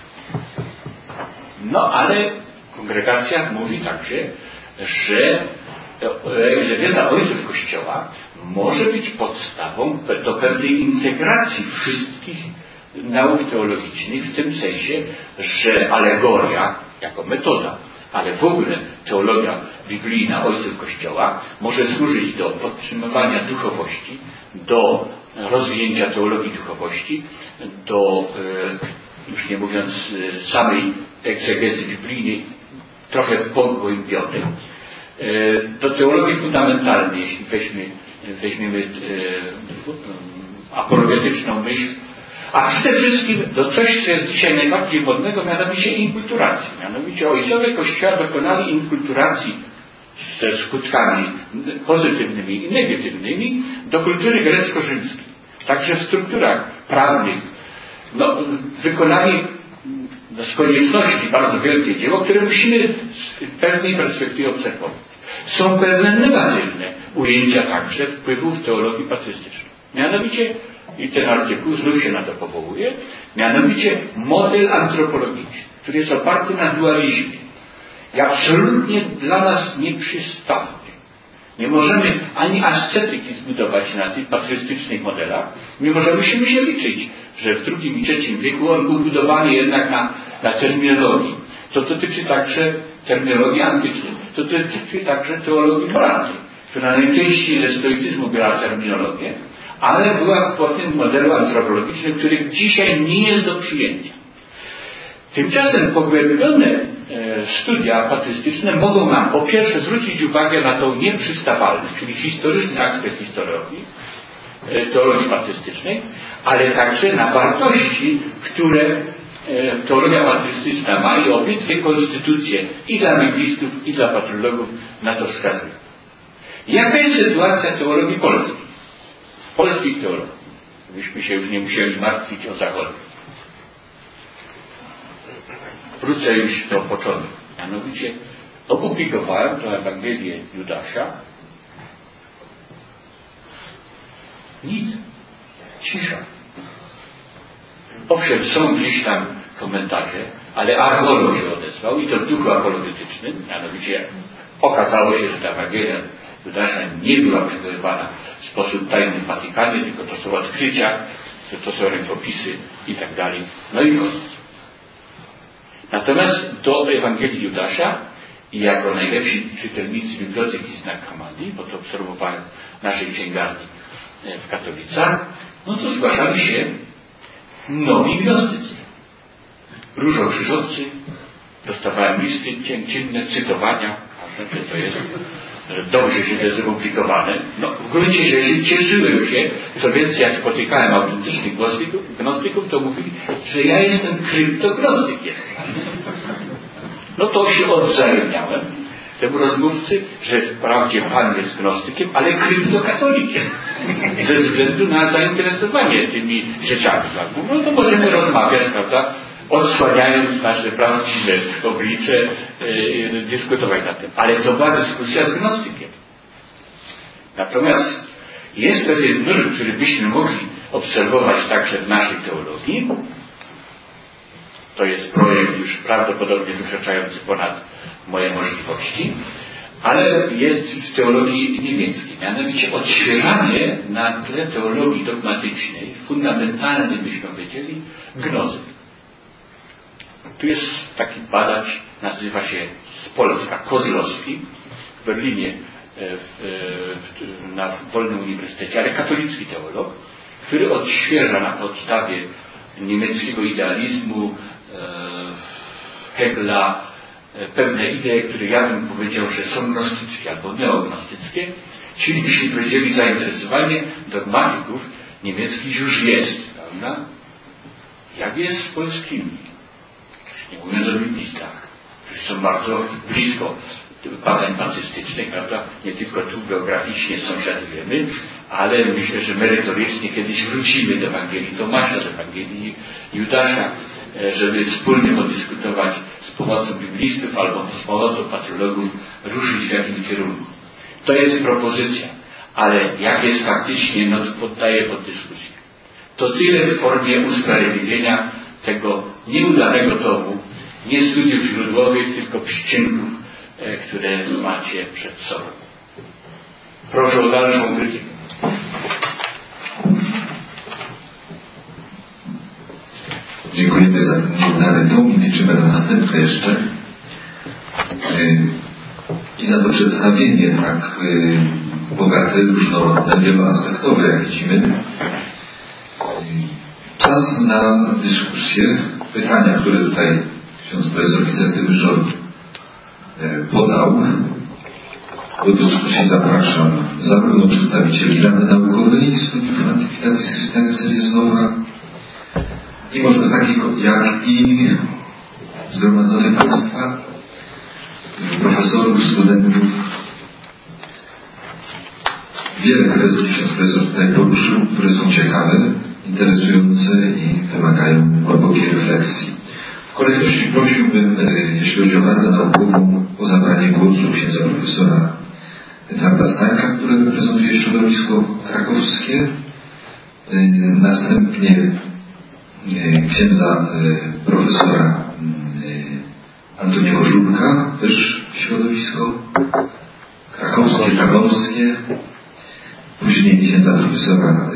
No ale kongregacja mówi także, że egzegeza ojców Kościoła może być podstawą do pewnej integracji wszystkich nauk teologicznych, w tym sensie, że alegoria jako metoda, ale w ogóle teologia biblijna ojców Kościoła może służyć do podtrzymywania duchowości, do rozwinięcia teologii duchowości, do, już nie mówiąc samej egzegezy biblijnej, trochę pogłębionej, do teologii fundamentalnej, jeśli weźmie, weźmiemy apologetyczną myśl, a przede wszystkim do coś, co jest dzisiaj najbardziej modnego, mianowicie inkulturacji. Mianowicie ojcowie Kościoła dokonali inkulturacji ze skutkami pozytywnymi i negatywnymi do kultury grecko-rzymskiej. Także w strukturach prawnych no, wykonali no, z konieczności bardzo wielkie dzieło, które musimy z pewnej perspektywy obserwować. Są pewne negatywne ujęcia także wpływów teologii patrystycznej. Mianowicie, i ten artykuł znów się na to powołuje, mianowicie model antropologiczny, który jest oparty na dualizmie i absolutnie dla nas nieprzystępny. Nie możemy ani ascetyki zbudować na tych patrystycznych modelach, mimo że musimy się liczyć, że w drugim i trzecim wieku on był budowany jednak na, na terminologii. To dotyczy także terminologii antycznej, to dotyczy także teologii moralnej, która najczęściej ze stoicyzmu biorła terminologię, ale była w pewnym modelu antropologicznym, który dzisiaj nie jest do przyjęcia. Tymczasem pogłębione e, studia patrystyczne mogą nam po pierwsze zwrócić uwagę na tą nieprzystawalność, czyli historyczny aspekt historii, e, teologii patrystycznej, ale także na wartości, które e, teologia patrystyczna ma i obecnie konstytucje i dla biblistów, i dla patrologów na to wskazują. Jaka jest sytuacja teologii polskiej? Polskich teologów. Byśmy się już nie musieli martwić o Zachodzie. Wrócę już do początku. Mianowicie opublikowałem tę Ewangelię Judasia. Nic. Cisza. Owszem, są gdzieś tam komentarze, ale archeolog się odezwał i to w duchu apologetycznym. Mianowicie okazało się, że ta Ewangelia Judasza nie była przygotowana w sposób tajny w Watykanie, tylko to są odkrycia, to są rękopisy i tak dalej. No i koniec. Natomiast do Ewangelii Judasza i jako najlepsi czytelnicy biblioteki Znak Hamadii, bo to obserwowałem w naszej księgarni w Katowicach, no to zgłaszali się nowi gnostycy. Różokrzyżowcy, dostawałem listy ciemne, cytowania, a że to jest dobrze się zopublikowane. No, w gruncie rzeczy cieszyłem się, co więcej, jak spotykałem autentycznych gnostyków, gnostyków, to mówili, że ja jestem kryptognostyk. No to się odwzajemniałem temu rozmówcy, że wprawdzie pan jest gnostykiem, ale kryptokatolikiem. Ze względu na zainteresowanie tymi rzeczami. No to możemy rozmawiać, prawda? Odsłaniając nasze prawdziwe oblicze, yy, dyskutować na tym. Ale to była dyskusja z gnostykiem. Natomiast jest pewien nurt, który byśmy mogli obserwować także w naszej teologii. To jest projekt już prawdopodobnie wykraczający ponad moje możliwości, ale jest w teologii niemieckiej. Mianowicie odświeżanie na tle teologii dogmatycznej, fundamentalnej byśmy powiedzieli, gnozy. Tu jest taki badacz, nazywa się z Polska, Kozlowski, w Berlinie w, w, na Wolnym Uniwersytecie, ale katolicki teolog, który odświeża na podstawie niemieckiego idealizmu, e, Hegla, e, pewne idee, które ja bym powiedział, że są gnostyckie albo neognostyckie, czyli byśmy powiedzieli zainteresowanie dogmatyków niemieckich już jest, prawda? Jak jest z polskimi? Nie mówiąc o biblistach, którzy są bardzo blisko badań patrystycznych, prawda? Nie tylko tu geograficznie sąsiadujemy, ale myślę, że merytorycznie kiedyś wrócimy do Ewangelii Tomasza, do Ewangelii Judasza, żeby wspólnie podyskutować z pomocą biblistów albo z pomocą patrologów, ruszyć w jakimś kierunku. To jest propozycja, ale jak jest faktycznie, no to poddaję pod dyskusję. To tyle w formie usprawiedliwienia tego nieudanego tomu, nie studiów źródłowych, tylko pszczynków, e, które macie przed sobą. Proszę o dalszą krytykę. Dziękujemy za ten nieudany tom i liczymy na następne jeszcze. I za to przedstawienie tak bogate, różnorodne, wieloaspektowe, jak widzimy. Czas na dyskusję, pytania, które tutaj ksiądz profesor wicedyrektor podał. Do dyskusji zapraszam zarówno przedstawicieli Rady Naukowej Studiów Antykwitacji Systemu Serieznowa i może takiego jak i zgromadzonych Państwa, profesorów, studentów. Wiele kwestii ksiądz profesor tutaj poruszył, które są ciekawe, interesujące i wymagają głębokiej refleksji. W kolejności prosiłbym, jeśli chodzi o Radę Naukową, o zabranie głosu księdza profesora Edwarda Stańka, który reprezentuje środowisko krakowskie. Następnie księdza profesora Antoniego Żurka, też środowisko krakowskie, krakowskie. Później księdza profesora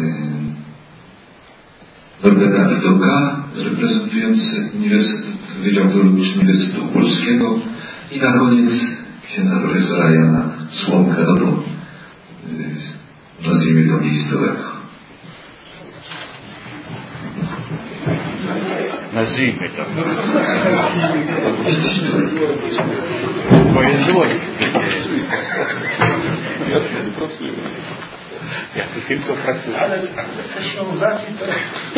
Norberta Widoka, reprezentujący Uniwersytet, Wydział Teologiczny Uniwersytetu Polskiego. I na koniec księdza profesora Jana Słomka, no to nazwijmy to miejscowego. Nazwijmy to. Moje złość. Ja tu pracuję. Ja tu tylko pracuję. Ale te Ślązaki to...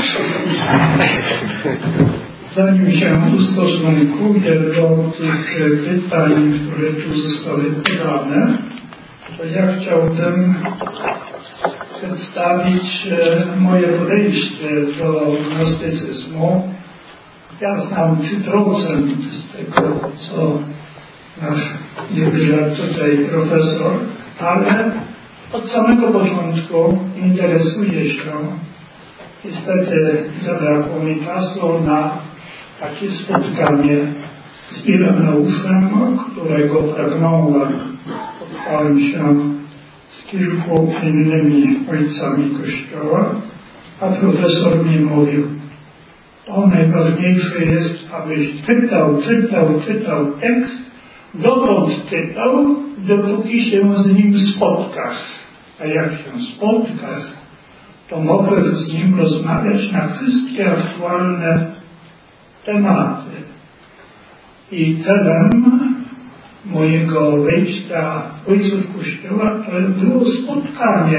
Zanim się ustosunkuję do tych pytań, które tu zostały podane, to ja chciałbym przedstawić moje podejście do gnostycyzmu. Ja znam trzy procent z tego, co nasz niewyżar tutaj profesor, ale od samego początku interesuję się. Niestety zabrakło mi czasu na takie spotkanie z Ireneuszem, którego pragnąłem. Spotkałem się z kilku innymi ojcami Kościoła, a profesor mi mówił, to najważniejsze jest, abyś czytał, czytał, czytał tekst, dotąd czytał, dopóki się z nim spotkasz. A jak się spotkasz, to możesz z nim rozmawiać na wszystkie aktualne tematy. I celem mojego wejścia ojców Kościoła to było spotkanie.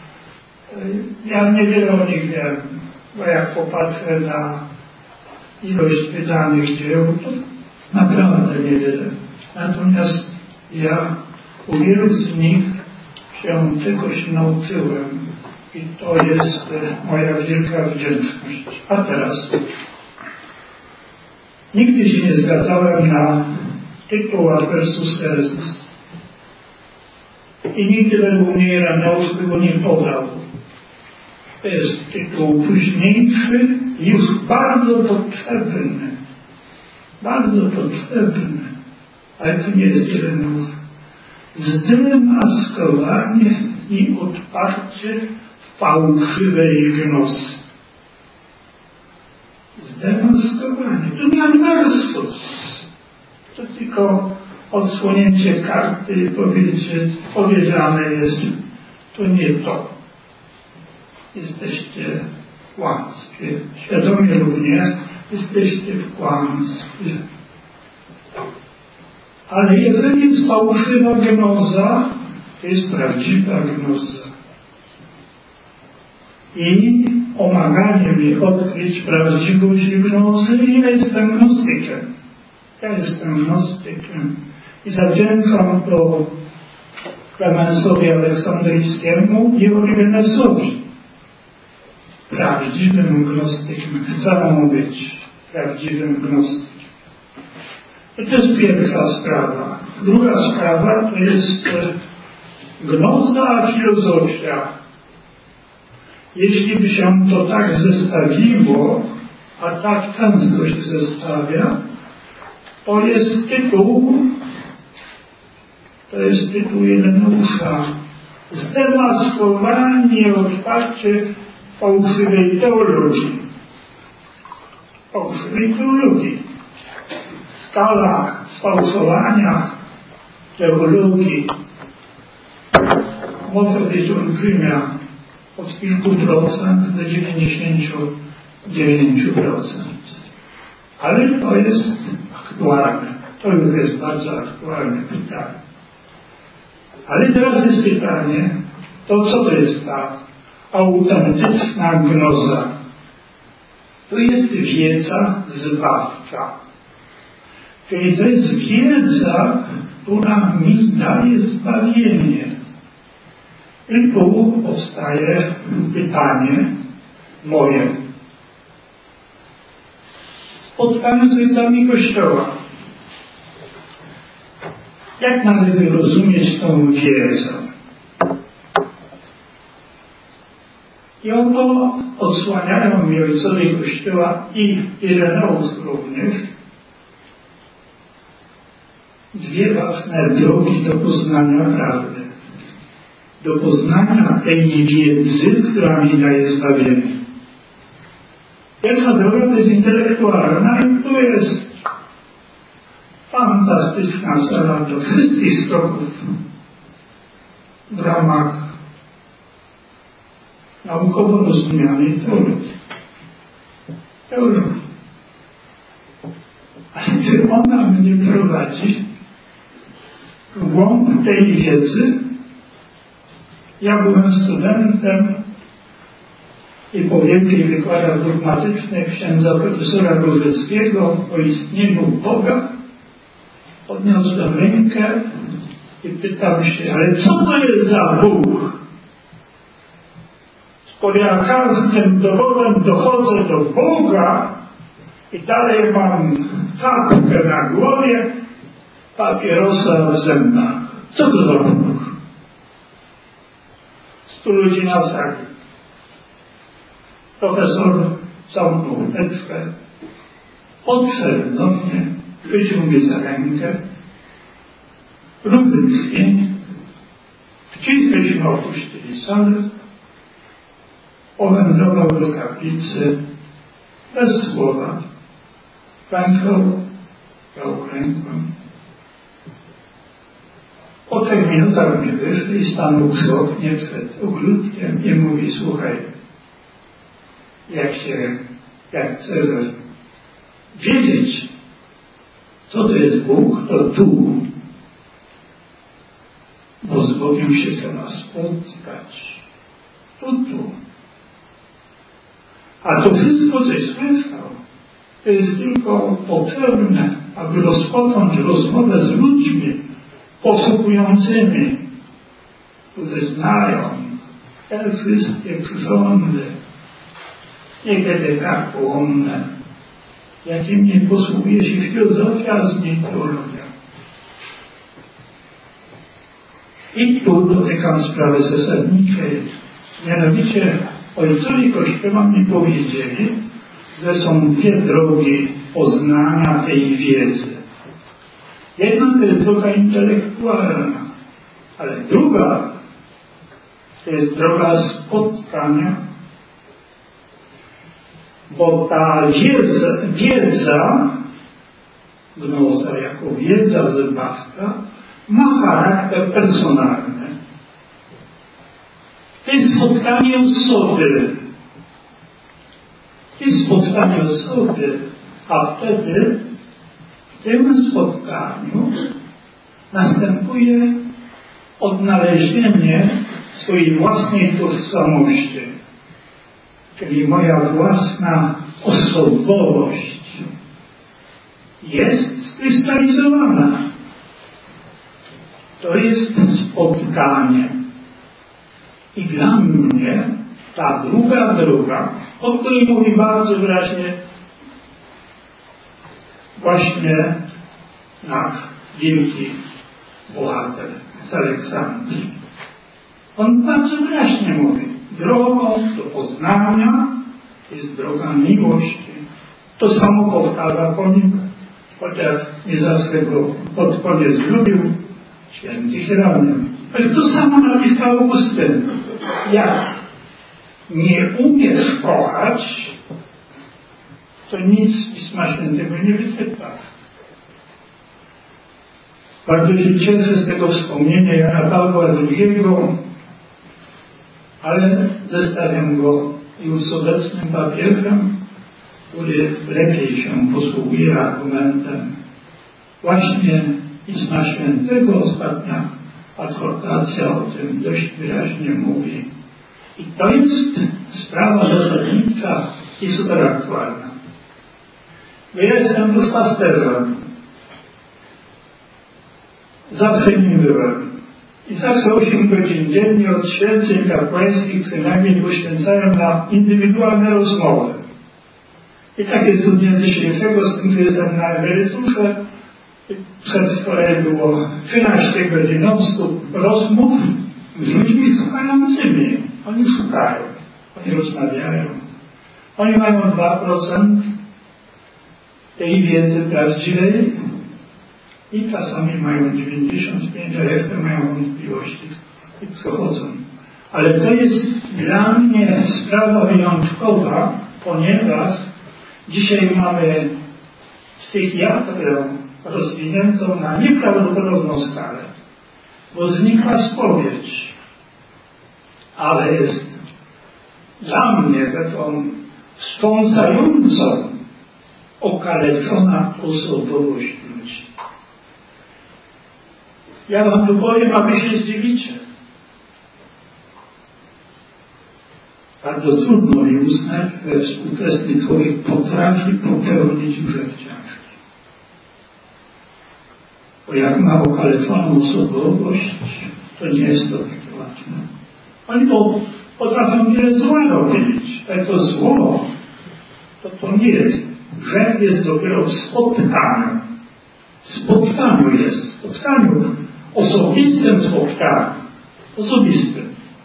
Ja niewiele o nich wiem, bo jak popatrzę na ilość wydanych dzieł, to naprawdę niewiele. Natomiast ja u wielu z nich się czegoś nauczyłem i to jest moja wielka wdzięczność. A teraz nigdy się nie zgadzałem na tytuł Versus Heresis i nigdy według mnie Ireneusz by go nie podał. To jest tytuł późniejszy i już bardzo potrzebny. Bardzo potrzebny. Ale to nie jest Ireneusz. Zdemaskowanie i odparcie fałszywej gnozy. Zdemaskowanie. To nie versus. To tylko odsłonięcie karty i powiedzieć, powiedziane jest, to nie to. Jesteście w kłamstwie. Świadomie również jesteście w kłamstwie. Ale jeżeli jest fałszywa gnoza, to jest prawdziwa gnoza. I omaganie mi odkryć prawdziwość gnozy, ja jestem gnostykiem. Ja jestem gnostykiem. I zawdzięczam to Klemensowi Aleksandryjskiemu i Origenesowi. Prawdziwym gnostykiem. Chcę być prawdziwym gnostykiem. I to jest pierwsza sprawa. Druga sprawa to jest Gnoza, filozofia. Jeśli by się to tak zestawiło, a tak często się zestawia, to jest tytuł, to jest tytuł Ireneusza. Zdemaskowanie otwarcie fałszywej teologii. Fałszywej teologii. Skala sfałszowania teologii może być olbrzymia, od kilku procent do dziewięćdziesięciu dziewięciu procent. Ale to jest aktualne. To już jest bardzo aktualne pytanie. Ale teraz jest pytanie, to co to jest ta autentyczna gnoza? To jest wiedza zbawcza. Czyli to jest wiedza, która mi daje zbawienie. I tu powstaje pytanie moje. Spotkanie z ojcami Kościoła. Jak należy rozumieć tą wiedzę? I oto odsłaniają mi ojcowie Kościoła i Ireneusz również dwie ważne drogi do poznania prawdy. Do poznania tej wiedzy, która mi daje zbawienie. Pierwsza droga to jest intelektualna i tu jest fantastyczna sala do wszystkich stoków w ramach naukowo rozumianej teologii. Teologii. Ale czy ona mnie prowadzi w głąb tej wiedzy? Ja byłem studentem i po wielkich wykładach dogmatycznych księdza profesora Różeckiego o istnieniu Boga podniosłem rękę i pytam się, ale co to jest za Bóg? Skoro ja każdym dowodem dochodzę do Boga i dalej mam czapkę na głowie, papierosa w zębach. Co to za Bóg? Stu ludzi na sali. Profesor zamknął teczkę, podszedł do mnie, chwycił mnie za rękę, Różycki, wcisnęliśmy opuścili salę, powędrował do kaplicy, bez słowa, klęknął, ja uklękłem. Po trzech minutach mnie wyszli i stanął przy oknie przed ogródkiem i mówi, słuchaj, jak się, jak chcesz wiedzieć, co to jest Bóg, to tu, bo z Bogiem się trzeba spotkać. Tu, tu. A to wszystko, co słyszał, to jest tylko potrzebne, aby rozpocząć rozmowę z ludźmi poszukującymi, którzy znają te wszystkie przyrządy, niekiedy tak ułomne, jakimi posługuje się filozofia, z niej teologia. I tu dotykam sprawy zasadniczej. Mianowicie ojcowie Kościoła mi powiedzieli, że są dwie drogi poznania tej wiedzy. Jedna to jest droga intelektualna, ale druga to jest droga spotkania, bo ta wiedza, wiedza gnoza jako wiedza zbawcza ma charakter personalny. To jest spotkanie osoby. To jest spotkanie osoby, a wtedy w tym spotkaniu następuje odnalezienie swojej własnej tożsamości, czyli moja własna osobowość jest skrystalizowana. To jest spotkanie. I dla mnie ta druga droga, o której mówi bardzo wyraźnie właśnie nasz wielki bohater z Aleksandrii. On bardzo wyraźnie mówi, drogą do poznania jest droga miłości. To samo powtarza po nim, chociaż nie zawsze go pod koniec lubił, święty Hieroniym. Ale to samo napisał Augustyn. Jak nie umiesz kochać, to nic z Pisma Świętego nie wyczyta. Bardzo się cieszę z tego wspomnienia Jana Pawła drugiego, ale zestawiam go już z obecnym papieżem, który lepiej się posługuje argumentem właśnie Pisma Świętego. Ostatnia adhortacja o tym dość wyraźnie mówi. I to jest sprawa zasadnicza i superaktualna. Bo ja jestem duszpasterzem. Zawsze nim byłem. I zawsze osiem godzin dziennie od święceń kapłańskich przynajmniej poświęcałem na indywidualne rozmowy. I tak jest do dnia dzisiejszego, z tym, że jestem na emeryturze. Przedwczoraj było trzynaście godzin non-stop rozmów z ludźmi szukającymi. Oni szukają, oni rozmawiają. Oni mają dwa procent tej wiedzy prawdziwej i czasami mają dziewięćdziesiąt pięć procent, a resztę mają wątpliwości i przechodzą. Ale to jest dla mnie sprawa wyjątkowa, ponieważ dzisiaj mamy psychiatrę rozwiniętą na nieprawdopodobną skalę, bo znikła spowiedź, ale jest dla mnie taką wstrząsającą okaleczona osobowość ludzi. Ja wam to powiem, a wy się zdziwicie. Bardzo trudno mi uznać, że współczesny człowiek potrafi popełnić grzech ciężki. Bo jak ma okaleczoną osobowość, to nie jest to takie łatwe. Oni to potrafią wiele zła robić, ale to zło, to to nie jest. Grzech jest dopiero w spotkaniu. W spotkaniu jest. W spotkaniu. Osobistym spotkaniu. Osobistym.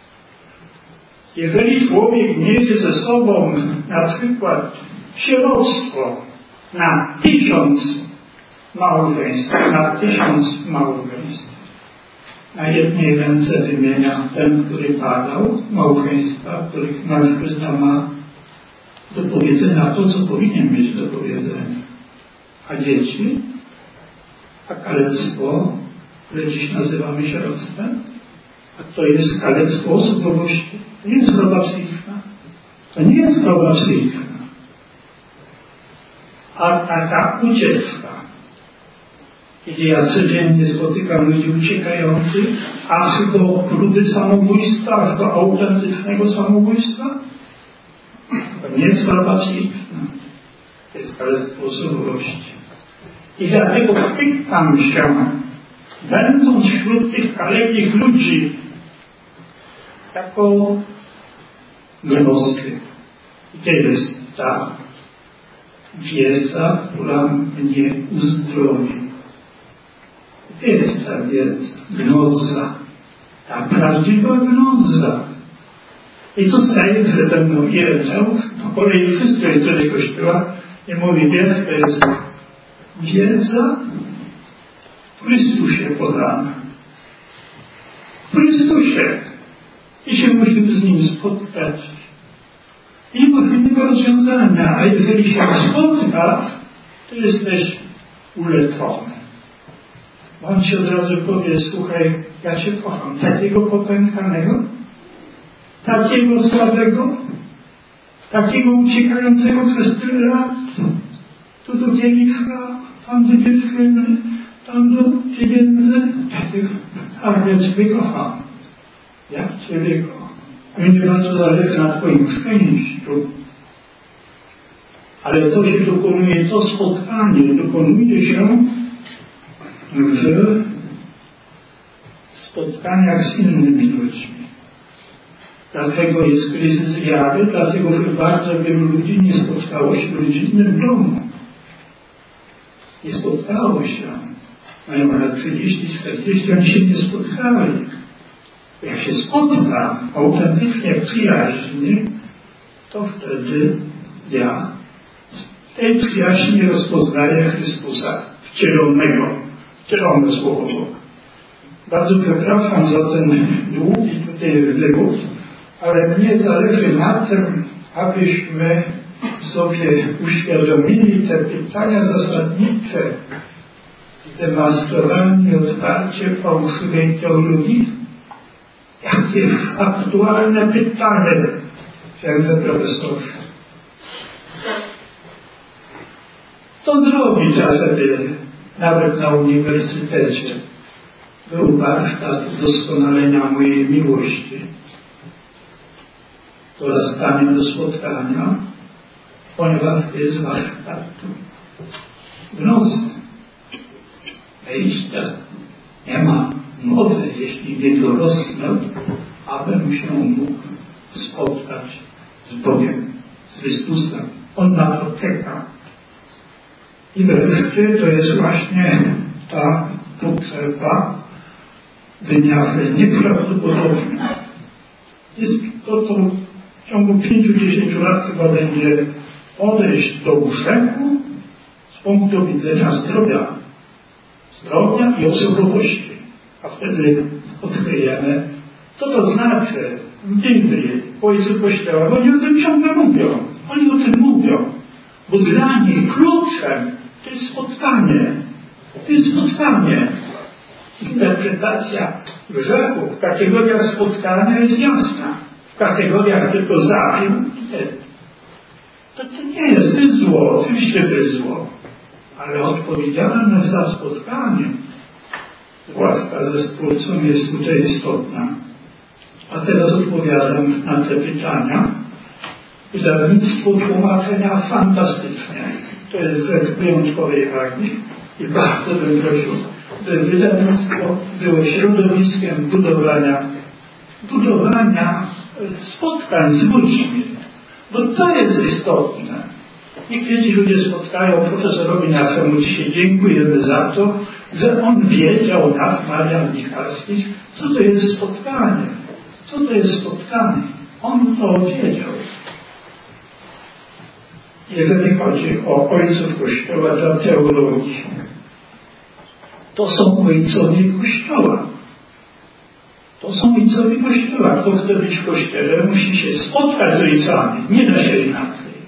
Jeżeli człowiek niesie ze sobą na przykład sieroctwo na tysiąc małżeństw, na tysiąc małżeństw, na jednej ręce wymienia ten, który padał, małżeństwa, których mężczyzna ma do powiedzenia to, co powinien mieć do powiedzenia. A dzieci, a kalectwo, które dziś nazywamy sieroctwem, a to jest kalectwo osobowości. To nie jest choroba psychiczna. To nie jest choroba psychiczna. A taka ucieczka, kiedy ja codziennie spotykam ludzi uciekających, aż do próby samobójstwa, aż do autentycznego samobójstwa, to nie jest choroba psychiczna. To jest kalectwo osobowości. I dlatego pytam się, będąc wśród tych kalekich ludzi, jako gnosty, gdzie jest ta wiedza, która mnie uzdrowi? Gdzie jest ta wiedza? Gnoza. Ta prawdziwa gnoza. I tu staje przede mną Ireneusz, po kolei wszyscy ojcowie Kościoła, i mówi, wiedza to jest wiedza w Chrystusie podana. W Chrystusie. I się musimy z Nim spotkać. I nie ma innego rozwiązania. A jeżeli się spotkasz, to jesteś uleczony. On ci od razu powie, słuchaj, ja Cię kocham. Takiego popękanego, takiego słabego, takiego uciekającego przez tyle lat, tu do kieliszka, tam do dziewczyny, tam do pieniędzy. Tak, ja Ciebie kocham. Jak Ciebie kocham. Mnie bardzo zależy na Twoim szczęściu. Ale to się dokonuje, to spotkanie dokonuje się w spotkaniach z innymi ludźmi. Dlatego jest kryzys wiary, dlatego że bardzo wielu ludzi nie spotkało się w rodzinnym domu. Nie spotkało się. Mają lat trzydzieści, czterdzieści, oni się nie spotkali. Jak się spotka autentycznie przyjaźni, to wtedy ja w tej przyjaźni rozpoznaję Chrystusa wcielonego, wcielone Słowo Boga. Bardzo przepraszam za ten długi tutaj wywód, ale mnie zależy na tym, abyśmy sobie uświadomili te pytania zasadnicze, zdemaskowanie, otwarcie fałszywej teologii. Jakie aktualne pytanie, księże profesorze. To zrobić, ażeby nawet na uniwersytecie był warsztat doskonalenia mojej miłości, dorastania do spotkania, ponieważ to jest warsztat gnozny. Wejścia nie ma mowy, jeśli nie dorosnę, abym się mógł spotkać z Bogiem, z Chrystusem. On na to czeka. I wreszcie to jest właśnie ta potrzeba w wymiarze nieprawdopodobnym. Jest to, to w ciągu pięciu do dziesięciu lat chyba będzie odejść do brzegu z punktu widzenia zdrowia, zdrowia i osobowości. A wtedy odkryjemy, co to znaczy w Biblii, ojcy Kościoła. Bo oni o tym ciągle mówią. Oni o tym mówią. Bo dla nich kluczem to jest spotkanie. To jest spotkanie. Interpretacja grzechu w kategoriach spotkania jest jasna. W kategoriach tylko zabił. To, to nie jest, to jest zło. Oczywiście to jest zło. Ale odpowiedzialność za spotkanie, zwłaszcza ze Stwórcą, jest tutaj istotna. A teraz odpowiadam na te pytania. Wydawnictwo tłumaczenia fantastycznie. To jest rzecz wyjątkowej wagi i bardzo bym prosił, by wydawnictwo było środowiskiem budowania, budowania spotkań z ludźmi. Bo to jest istotne. I kiedy ci ludzie spotkają profesorowi naszemu dzisiaj, dziękujemy za to, że on wiedział, nasz Marian Michalski, co to jest spotkanie. Co to jest spotkanie? On to wiedział. Jeżeli chodzi o ojców Kościoła dla teologii, to są ojcowie Kościoła. To są ojcowie Kościoła. Kto chce być w Kościele, musi się spotkać z ojcami. Nie da się inaczej.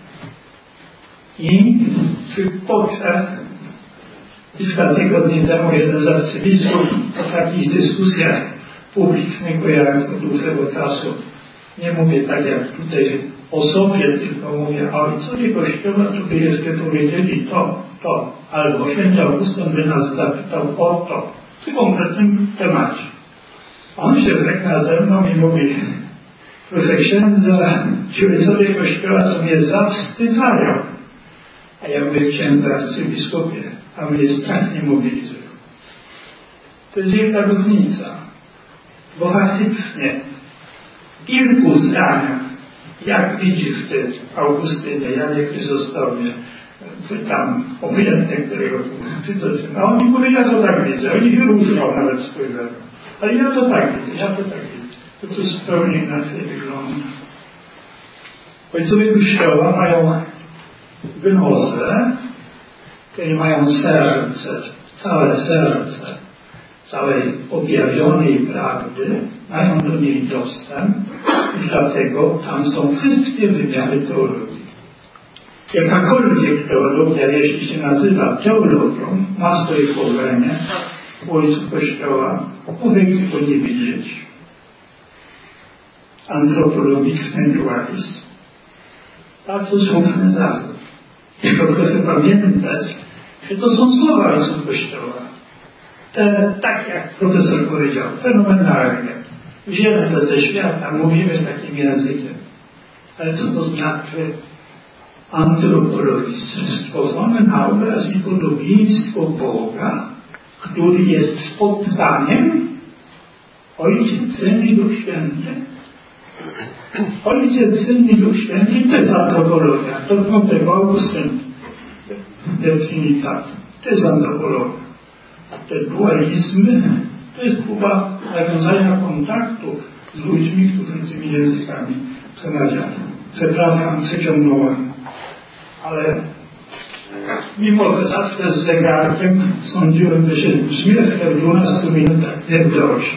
I przytoczę, kilka tygodni temu jeden z arcybiskupów o takich dyskusjach publicznych, bo ja od dłuższego czasu nie mówię tak jak tutaj o sobie, tylko mówię o ojcowie Kościoła, to by jeszcze powiedzieli to, to, albo święty Augustyn by nas zapytał o to, przy konkretnym temacie. On się żegna ze mną i mówi, proszę księdza, ci ojcowie Kościoła to mnie zawstydzają. A ja mówię, księdza arcybiskupie, a mnie strasznie mobilizują. To jest wielka różnica, bo faktycznie w kilku zdaniach, jak widzisz ty, Augustynie, Janie Chryzostowie, ty tam objęte, którego ty to a oni mówią, ja to tak widzę, oni się różnią nawet spojrzenia. Ale ja to tak widzę, ja to tak widzę. To coś zupełnie inaczej wygląda. Ojcowie Kościoła mają gnozę, czyli mają serce, całe serce, całej objawionej prawdy, mają do niej dostęp i dlatego tam są wszystkie wymiary teologii. Jakakolwiek teologia, jeśli się nazywa teologią, ma swoje korzenie u ojców Kościoła, możecie go nie widzieć. Antropologiczny dualizm. Bardzo słuszny zarzut. Tylko proszę pamiętać, że to są słowa ojców Kościoła. Te, tak jak profesor powiedział, fenomenalnie. Wzięte ze świata, mówimy takim językiem. Ale co to znaczy antropologiczny? Stworzony na obraz i podobieństwo Boga, który jest spotkaniem Ojciec, Syn i Duch Święty. Ojciec, Syn i Duch Święty to jest antropologia. To do tego Augustyn definitat. To jest antropologia. Te dualizmy To jest próba nawiązania kontaktu z ludźmi, którzy tymi językami przemawiają. Przepraszam, przeciągnąłem. Ale mimo że zawsze z zegarkiem sądziłem, że się zmieszczę w dwunastu minutach, nie wdroży.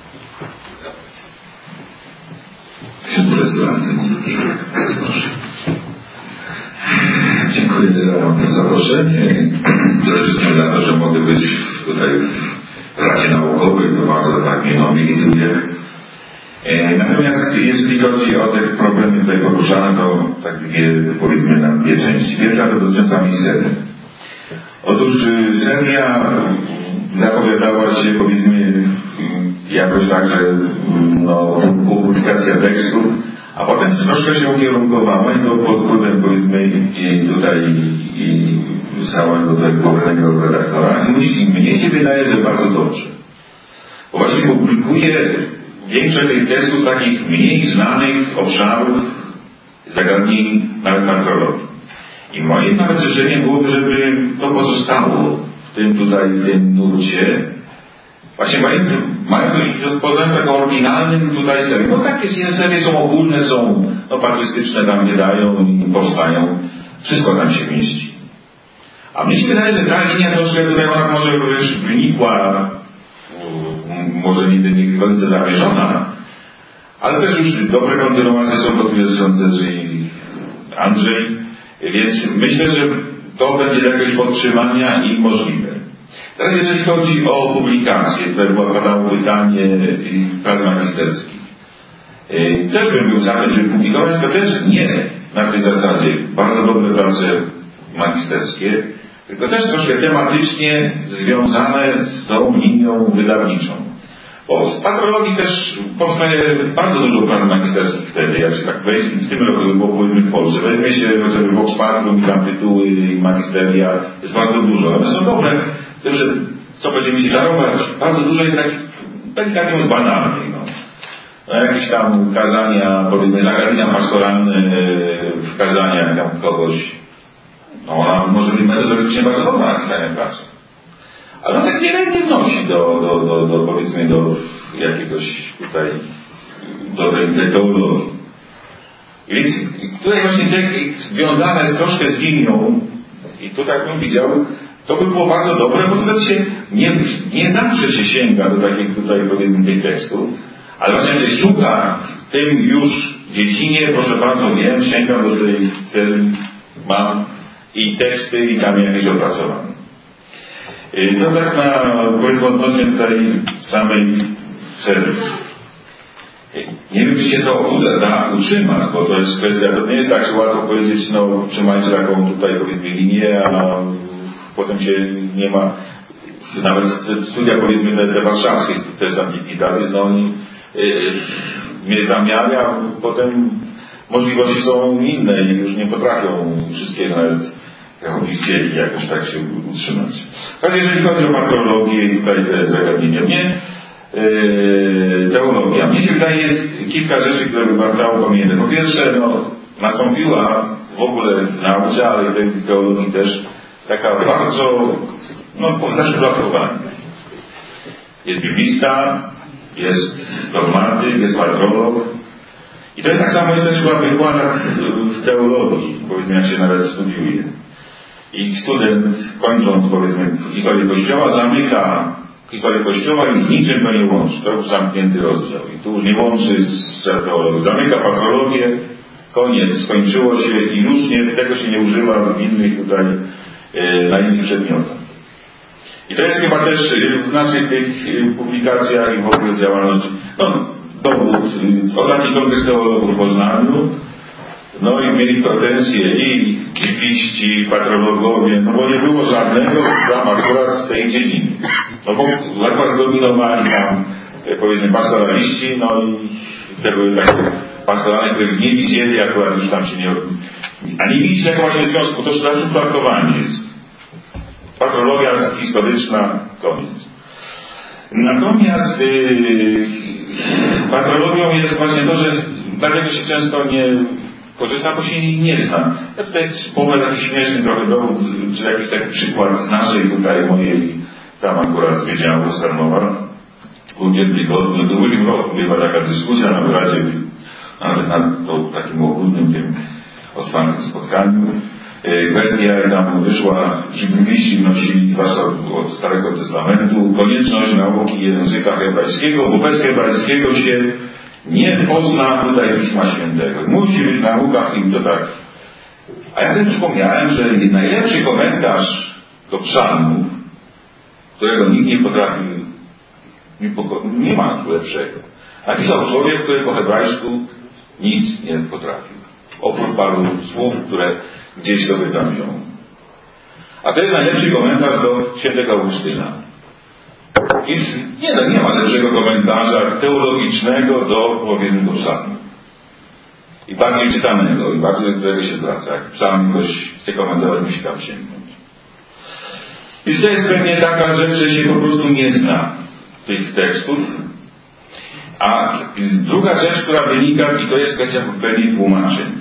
Dziękuję za zaproszenie. Przede wszystkim za to, że mogę być tutaj w Radzie Naukowej, to bardzo tak mnie nobilituje. Natomiast jeżeli chodzi o te problemy tutaj poruszane, to tak dwie, powiedzmy na dwie części. Pierwsza to dotycząca mi Serbii. Otóż Serbia zapowiadała się, powiedzmy, jakoś tak, że no, publikacja tekstów, a potem troszkę się ukierunkowała i to pod wpływem, powiedzmy, i tutaj i całego tego głównego redaktora. I mnie się wydaje, że bardzo dobrze. Bo właśnie publikuje większość tych tekstów takich mniej znanych obszarów, zagadnień nawet patrologii. I moim nawet życzeniem byłoby, żeby to pozostało w tym tutaj, w tym nurcie. Właśnie mając, mając rozpoznać taką oryginalnym tutaj serię. No takie serie są ogólne, są no, patrystyczne, tam nie dają i powstają. Wszystko tam się mieści. A mnie się wydaje, że ta linia troszkę tutaj ona może już wynikła, może nie, nie do końca zamierzona, ale też już dobre kontynuacje są podpisane i Andrzej, więc myślę, że to będzie jakieś podtrzymania i możliwe. Teraz jeżeli chodzi o publikacje, które padało pytanie prac magisterskich, też bym był za tym, żeby publikować, to też nie na tej zasadzie bardzo dobre prace magisterskie, tylko też troszkę tematycznie związane z tą linią wydawniczą. Bo z patrologii też powstaje bardzo dużo prac magisterskich wtedy, jak się tak weźmie, w tym roku było powiedzmy w Polsce, weźmie się chociażby Vox Patrum i tam tytuły i magisteria, jest bardzo dużo. One są dobre, tym, że co będziemy się żarować, bardzo dużo jest takich, delikatnie mówiąc, banalnych. No. No, jakieś tam kazania, powiedzmy zagadnienia pastoralne w kazaniach tam kogoś, no ona może być metodologicznie bardzo dobra napisania pracy. Ale on tak wiele nie wnosi do, do, do, do, powiedzmy, do jakiegoś tutaj, do tej, tej teologii. Więc tutaj właśnie te, związane jest troszkę z linią, i tutaj bym widział, to by było bardzo dobre, bo to się nie, nie zawsze się sięga do takich tutaj, powiedzmy, tych tekstów, ale właśnie się szuka w tym już dziedzinie, proszę bardzo, wiem, sięgam do tej serii, mam i teksty, i tam jakieś opracowane. To tak na, powiedzmy, odnośnie tej samej serii. Nie wiem, czy się to uda, da utrzymać, bo to jest kwestia, to nie jest tak, że łatwo powiedzieć, no, utrzymajcie taką tutaj, powiedzmy, linię, a potem się nie ma, nawet studia, powiedzmy, te, te warszawskie, też antykwitaty, no oni yy, mnie zamiary, a potem możliwości są inne i już nie potrafią wszystkiego nawet jakby chcieli jakoś tak się utrzymać. Tak, jeżeli chodzi o patrologię i tutaj te zagadnienia, mnie yy, teologia. Mnie się wydaje, jest kilka rzeczy, które by warto pamiętać. Po pierwsze, no, nastąpiła w ogóle w nauce, ale i w teologii też taka bardzo, no, zaszufladkowanie. Jest biblista, jest dogmatyk, jest patrolog. I to jest tak samo, jest też chyba w wykładach w teologii, powiedzmy, jak się nawet studiuje. I student, kończąc, powiedzmy, historię Kościoła, zamyka historię Kościoła i z niczym to nie łączy. To już zamknięty rozdział. I tu już nie łączy z teologią. Zamyka patrologię, koniec, skończyło się i już nie, tego się nie używa w innych tutaj, e, na innych przedmiotach. I to jest chyba też w naszych tych publikacjach i w ogóle działalności. No, dowód, ostatni kongres teologów w Poznaniu, no i mieli pretensje i bibliści, i patrologowie, no bo nie było żadnego tam akurat z tej dziedziny. No bo akurat zdominowali tam, powiedzmy, pastoraliści, no i te były takie pastoralne, których nie widzieli, akurat już tam się nie... A nie widzieć jako właśnie związku, to już zaszufladkowanie jest. Patrologia historyczna, koniec. Natomiast yy, patrologią jest właśnie to, że dlatego się często nie korzysta, bo się nie zna. Ja tutaj powiem taki śmieszny trochę dowód, czy jakiś taki przykład z naszej tutaj mojej, tam akurat z Wydziału Starnowa. w ubiegłym tygodniu, w ubiegłym roku była taka dyskusja na Radzie, nawet na to takim ogólnym tym otwartym spotkaniu. Kwestia tam wyszła, Żydliści wnosili, zwłaszcza od Starego Testamentu, konieczność nauki języka hebrajskiego, bo bez hebrajskiego się nie pozna tutaj Pisma Świętego. Musi być nauka i to tak. A ja też przypomniałem, że najlepszy komentarz do psalmów, którego nikt nie potrafił, nie, nie ma lepszego. Napisał człowiek, który po hebrajsku nic nie potrafił. Oprócz paru słów, które gdzieś sobie tam wziął. A to jest najlepszy komentarz do świętego Augustyna. I nie, no, nie ma lepszego komentarza teologicznego do, powiedzmy, do psalmu. I bardziej czytanego, i bardziej do którego się zwraca. Jak psalm ktoś chce komentować, musi tam sięgnąć. I to jest pewnie taka rzecz, że się po prostu nie zna tych tekstów. A druga rzecz, która wynika, i to jest kwestia pewnych tłumaczeń.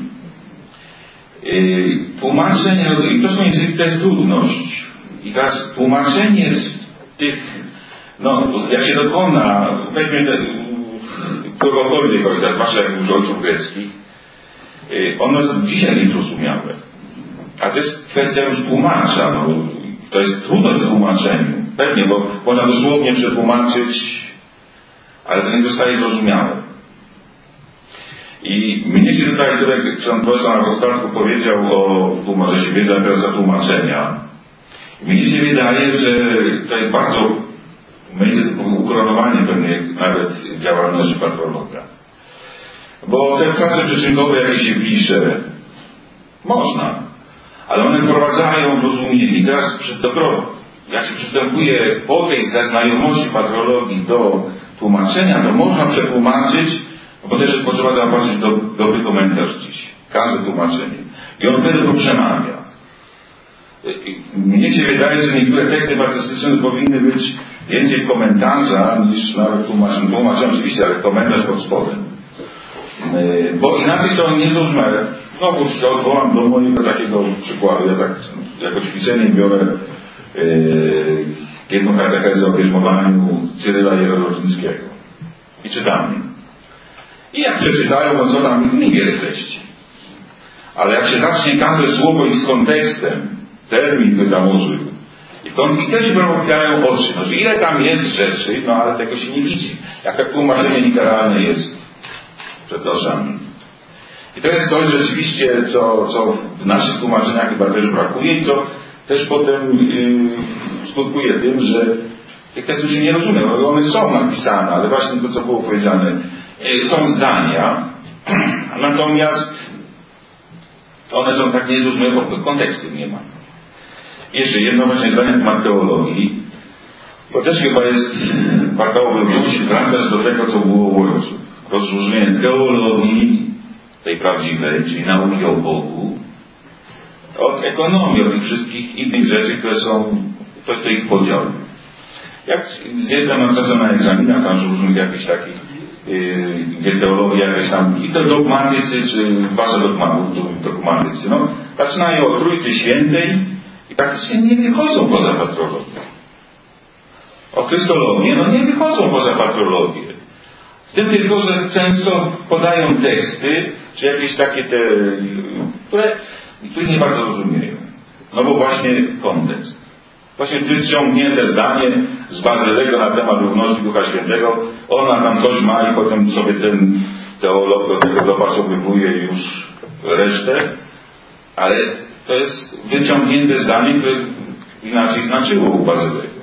Yy, tłumaczenie, i to są języki, to jest trudność. I teraz tłumaczenie z tych, no, jak się dokona, weźmy kogokolwiek, ojca, zwłaszcza jak już ojców greckich, yy, ono jest dzisiaj niezrozumiałe. A to jest kwestia już tłumacza, no, to jest trudność w tłumaczeniu. Pewnie, bo można dosłownie przetłumaczyć, ale to nie zostaje zrozumiałe. I mnie się tutaj, tutaj ksiądz profesor na początku powiedział o tłumaczeniu, że się wiedza teraz za tłumaczenia. Mnie się wydaje, że to jest bardzo, będzie to ukoronowanie pewnej nawet działalności patrologa. Bo te prace przyczynkowe, jakie się pisze, można, ale one wprowadzają rozumienie. I teraz dopiero jak się przystępuje po tej zaznajomości patrologii do tłumaczenia, to można przetłumaczyć, bo też jest potrzeba zobaczyć do, dobry komentarz dziś. Każde tłumaczenie. I on wtedy to przemawia. Mnie się wydaje, że niektóre teksty patrystyczne powinny być więcej komentarza niż nawet tłumaczenie. Tłumaczenie oczywiście, ale komentarz pod spodem. Bo inaczej są niezrozumiałe. Znowu się odwołam do mojego takiego przykładu. Ja tak jako ćwiczenie biorę yy, jedną katechezę o bierzmowaniu Cyryla Jerozolimskiego. I czytamy. I jak przeczytają, no co tam niewiele treści. Ale jak się zacznie każde słowo i z kontekstem, termin by tam użył, i to i też otwierają oczy, no, że ile tam jest rzeczy, no ale tego się nie widzi. Jaka tłumaczenie literalne jest przed oczami. I to jest coś rzeczywiście, co, co w naszych tłumaczeniach chyba też brakuje i co też potem yy, skutkuje tym, że tych tekstów się nie rozumie, bo one są napisane, ale właśnie to, co było powiedziane, yy, są zdania, natomiast one są tak niezrozumiałe, bo kontekstu nie ma. Jeszcze jedno właśnie zdanie na temat teologii, bo też chyba jest, wartałoby wrócić, wracać do tego, co było u ojców. Rozróżnienie teologii, tej prawdziwej, czyli nauki o Bogu, od ekonomii, od tych wszystkich innych rzeczy, które są, to jest ich podział. Jak jestem na czasem na egzaminach, tam różnych jakichś takich, yy, gdzie teologia jakaś tam, i to dogmatycy, czy wasza dogmatów, dogmatycy, no, zaczynają od Trójcy Świętej i praktycznie nie wychodzą poza patrologię. O Krystologię, no nie wychodzą poza patrologię. Z tym tylko, że często podają teksty, czy jakieś takie te, które, które nie bardzo rozumieją. No bo właśnie kontekst. Właśnie wyciągnięte zdanie z Bazylego na temat równości Ducha Świętego, ona tam coś ma i potem sobie ten teolog do tego dopasowywuje już resztę, ale to jest wyciągnięte zdanie, które inaczej znaczyło u Bazylego.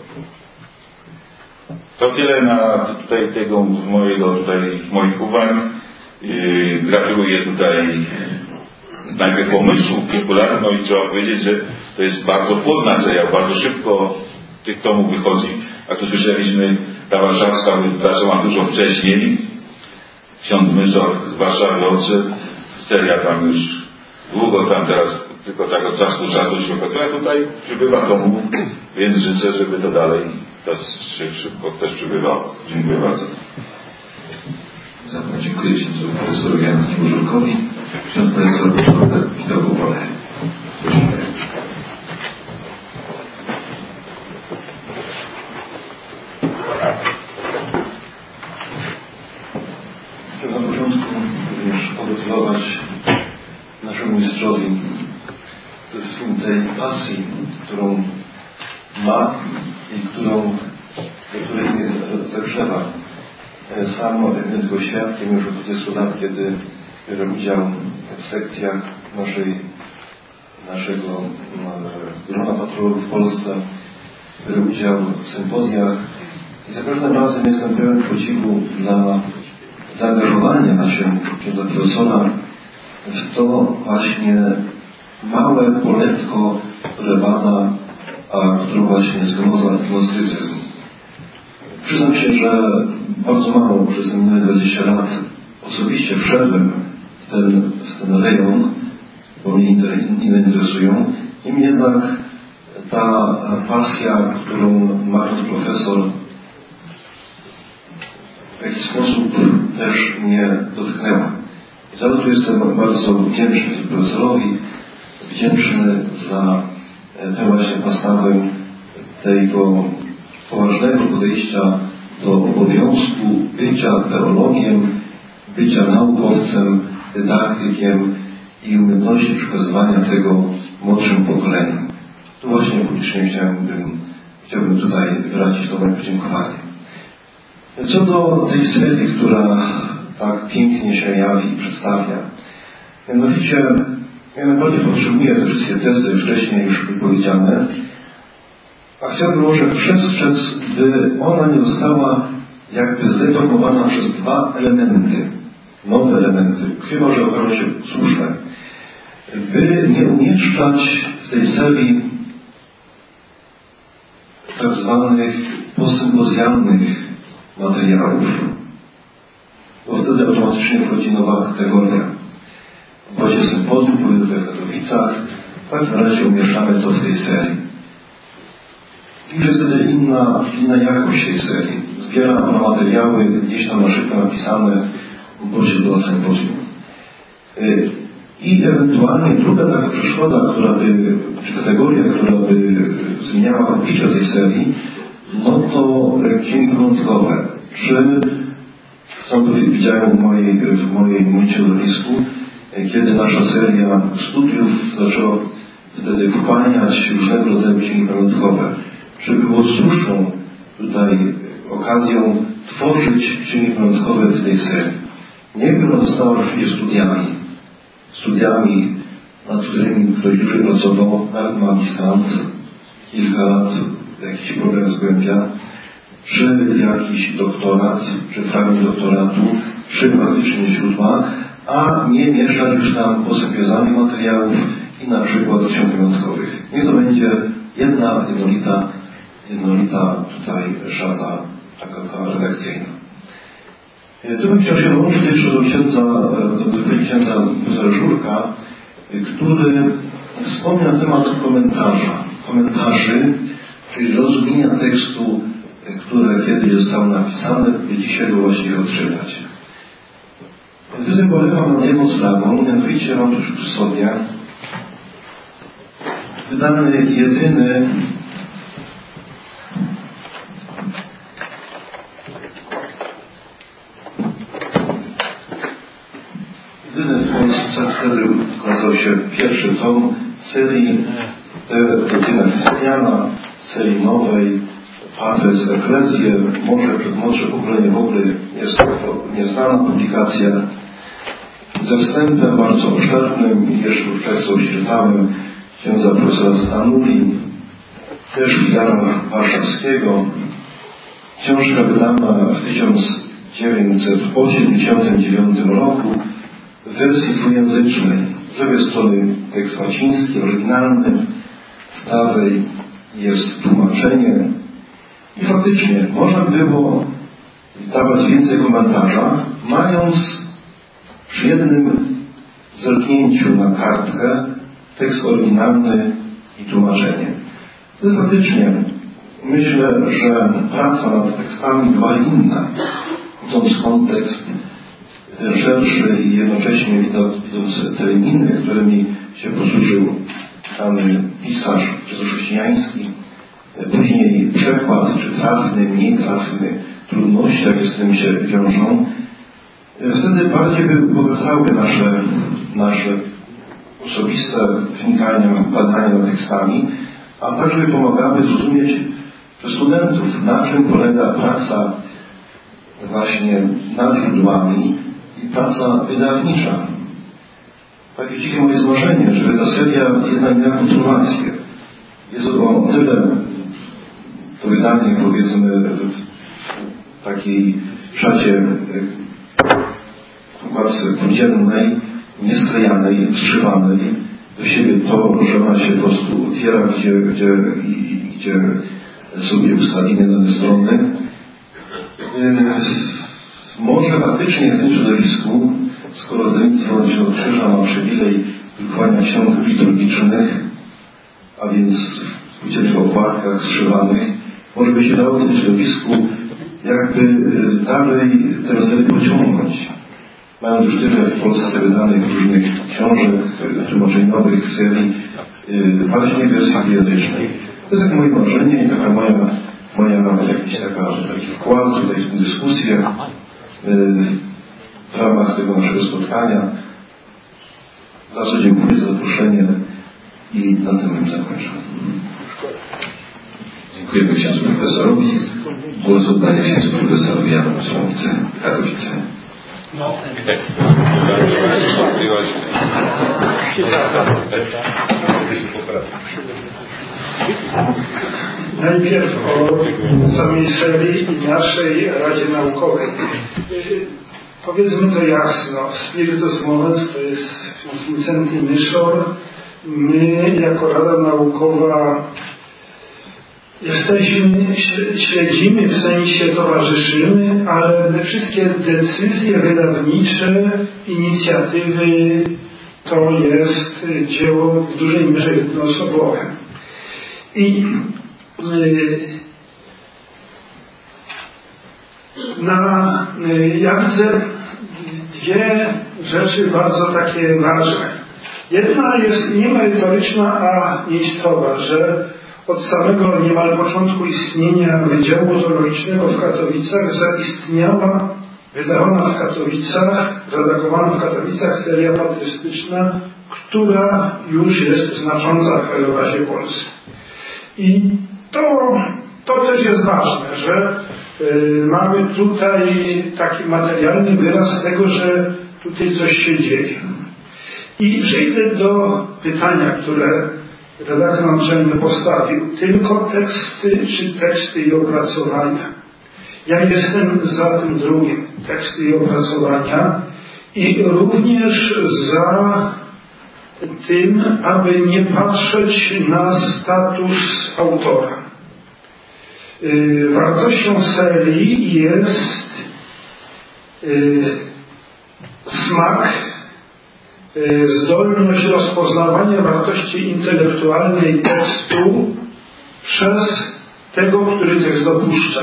To tyle na tutaj tego mojego tutaj moich uwag. Yy, gratuluję tutaj najpierw pomysłu popularno i trzeba powiedzieć, że to jest bardzo płodna seria, bardzo szybko tych tomów wychodzi. Jak tu słyszeliśmy, ta warszawska zaczęła dużo wcześniej. Ksiądz Myszor z Warszawy odszedł. Seria tam już długo tam teraz tylko tak od czasu do czasu się okazuje. A tutaj przybywa tomów, więc życzę, żeby to dalej też szybko też przybywało. Dziękuję bardzo. Dziękuję księdzu profesorowi Antoniemu Żurkowi. Ksiądz profesor Norbert Pitoł-Wolę. pogratulować naszemu mistrzowi przede wszystkim tej pasji, którą ma i którą, do której nie zagrzewa. Sam jestem tylko świadkiem już od dwudziestu lat, kiedy biorę udział w sekcjach naszej, naszego grona patrolów w Polsce, biorę udział w sympozjach i za każdym razem jestem pełen podziwu dla zaangażowania się księdza profesora w to właśnie małe poletko, które bada, a które właśnie zgroza agnostycyzm. Przyznam się, że bardzo mało przez minionych dwadzieścia lat osobiście wszedłem w ten, w ten rejon, bo mnie inne interesują. Niemniej jednak ta pasja, którą ma ten profesor, w jakiś sposób też mnie dotknęła. I za to jestem bardzo wdzięczny profesorowi, wdzięczny za tę właśnie postawę tego poważnego podejścia do obowiązku bycia teologiem, bycia naukowcem, dydaktykiem i umiejętności przekazywania tego młodszym pokoleniu. Tu właśnie publicznie chciałbym, chciałbym tutaj wyrazić to moje podziękowanie. Co do tej serii, która tak pięknie się jawi i przedstawia, mianowicie ja najbardziej potrzebuję te wszystkie tezy wcześniej już wypowiedziane, a chciałbym może przestrzec, by ona nie została jakby zdeformowana przez dwa elementy, nowe elementy, chyba że okażą się słuszne, by nie umieszczać w tej serii tak zwanych posympozjalnych materiałów, bo wtedy automatycznie wchodzi nowa kategoria. W wodzie sympozjum, powiedzmy w Katowicach, w takim razie umieszczamy to w tej serii. I jest wtedy inna, inna jakość tej serii. Zbiera ona materiały gdzieś tam na szybko napisane w bocie do sympozjum. I ewentualnie druga taka przeszkoda, która by, czy kategoria, która by zmieniała odbicie tej serii, no to księgi wyjątkowe. Czy sam to widziałem w mojej, w mojej moim środowisku, kiedy nasza seria studiów zaczęła wtedy wchłaniać różnego rodzaju księgi pamiątkowe. Czy było słuszną tutaj okazją tworzyć księgi pamiątkowe w tej serii? Niech ona została oczywiście studiami, studiami, nad którymi ktoś dłużej pracował, nawet magistrant, kilka lat jakiś program zgłębia, czy jakiś doktorat, czy fragment doktoratu, czy faktycznie źródła, a nie mieszać już tam posypiozami materiałów i na przykład ksiąg pamiątkowych. Niech to będzie jedna, jednolita, jednolita tutaj szata, taka ta redakcyjna. Tu bym chciał się dołączyć jeszcze do księdza, do wypowiedzi księdza profesora Żurka, który wspomniał na temat komentarza, komentarzy, czyli rozumienia tekstu, które kiedyś zostało napisane, by dzisiaj go właściwie odczytać. Tutaj polegam nad jedną sprawą, mianowicie mam tu przy sobie wydany jedyny jedyny w Polsce, wtedy ukazał się pierwszy tom serii Teotyna Chrystiana, serii nowej Patres Ecclesiae, może przed młodsze pokolenie w ogóle jest to nieznana publikacja, ze wstępem bardzo obszernym, jeszcze wówczas coś czytałem księdza profesora Stanuli, też Wigara Warszawskiego. Książka wydana w tysiąc dziewięćset osiemdziesiątym dziewiątym roku w wersji dwujęzycznej. Z lewej strony tekst łaciński, oryginalny, z prawej jest tłumaczenie. I faktycznie można było dawać więcej komentarza, mając przy jednym zerknięciu na kartkę tekst oryginalny i tłumaczenie. To faktycznie myślę, że praca nad tekstami była inna, widząc kontekst ten szerszy i jednocześnie widząc terminy, którymi się posłużył dany pisarz chrześcijański, później przekład, czy trafny, mniej trafny, trudności, jakie z tym się wiążą. Wtedy bardziej by ubogacały nasze, nasze osobiste wnikania, badania nad tekstami, a także pomagały zrozumieć studentów, na czym polega praca właśnie nad źródłami i praca wydawnicza. Takie dzikie moje zmarzenie, żeby ta seria jednak miała kontynuację. Jest o tyle to wydanie, powiedzmy, w takiej szacie układce podzielnej, niesklejanej, zszywanej do siebie to, że ona się po prostu otwiera, gdzie, gdzie, gdzie sobie ustawimy dane strony. Może faktycznie w tym środowisku, skoro wydawnictwo Narodowego Krzyża ma przywilej drukowania ksiąg liturgicznych, a więc w płóciennych okładkach zszywanych, może by się dało w tym środowisku jakby dalej tę serię pociągnąć. Mają już tyle w Polsce wydanych różnych książek tłumaczeniowych, serii, właśnie wersji języcznej. To jest takie moje marzenie i taka moja, moja jakiś taka, taki wkład tutaj w tę dyskusję w ramach tego naszego spotkania. Bardzo dziękuję za zaproszenie i na tym bym zakończył. Dziękujemy księdzu profesorowi. Głos oddaje księdzu profesorowi Janu Słomcy, Katowice. No, najpierw o samej serii i naszej Radzie Naukowej. Powiedzmy to jasno, Spiritus Movens to jest Wincenty Myszor. My jako Rada Naukowa jesteśmy, śledzimy, w sensie towarzyszymy, ale te wszystkie decyzje wydawnicze, inicjatywy to jest dzieło w dużej mierze jednoosobowe. I yy, na, yy, ja widzę dwie rzeczy bardzo takie ważne. Jedna jest nie merytoryczna, a miejscowa, że od samego niemal początku istnienia Wydziału Odontologicznego w Katowicach zaistniała, wydawana w Katowicach, redagowana w Katowicach seria patrystyczna, która już jest znacząca w krajobrazie Polsce. I to, to też jest ważne, że y, mamy tutaj taki materialny wyraz tego, że tutaj coś się dzieje. I przejdę do pytania, które redaktor naczelny postawił. Tylko teksty czy teksty i opracowania? Ja jestem za tym drugim, teksty i opracowania, i również za tym, aby nie patrzeć na status autora. Yy, wartością serii jest yy, smak, yy, zdolność rozpoznawania wartości intelektualnej tekstu przez tego, który tekst dopuszcza.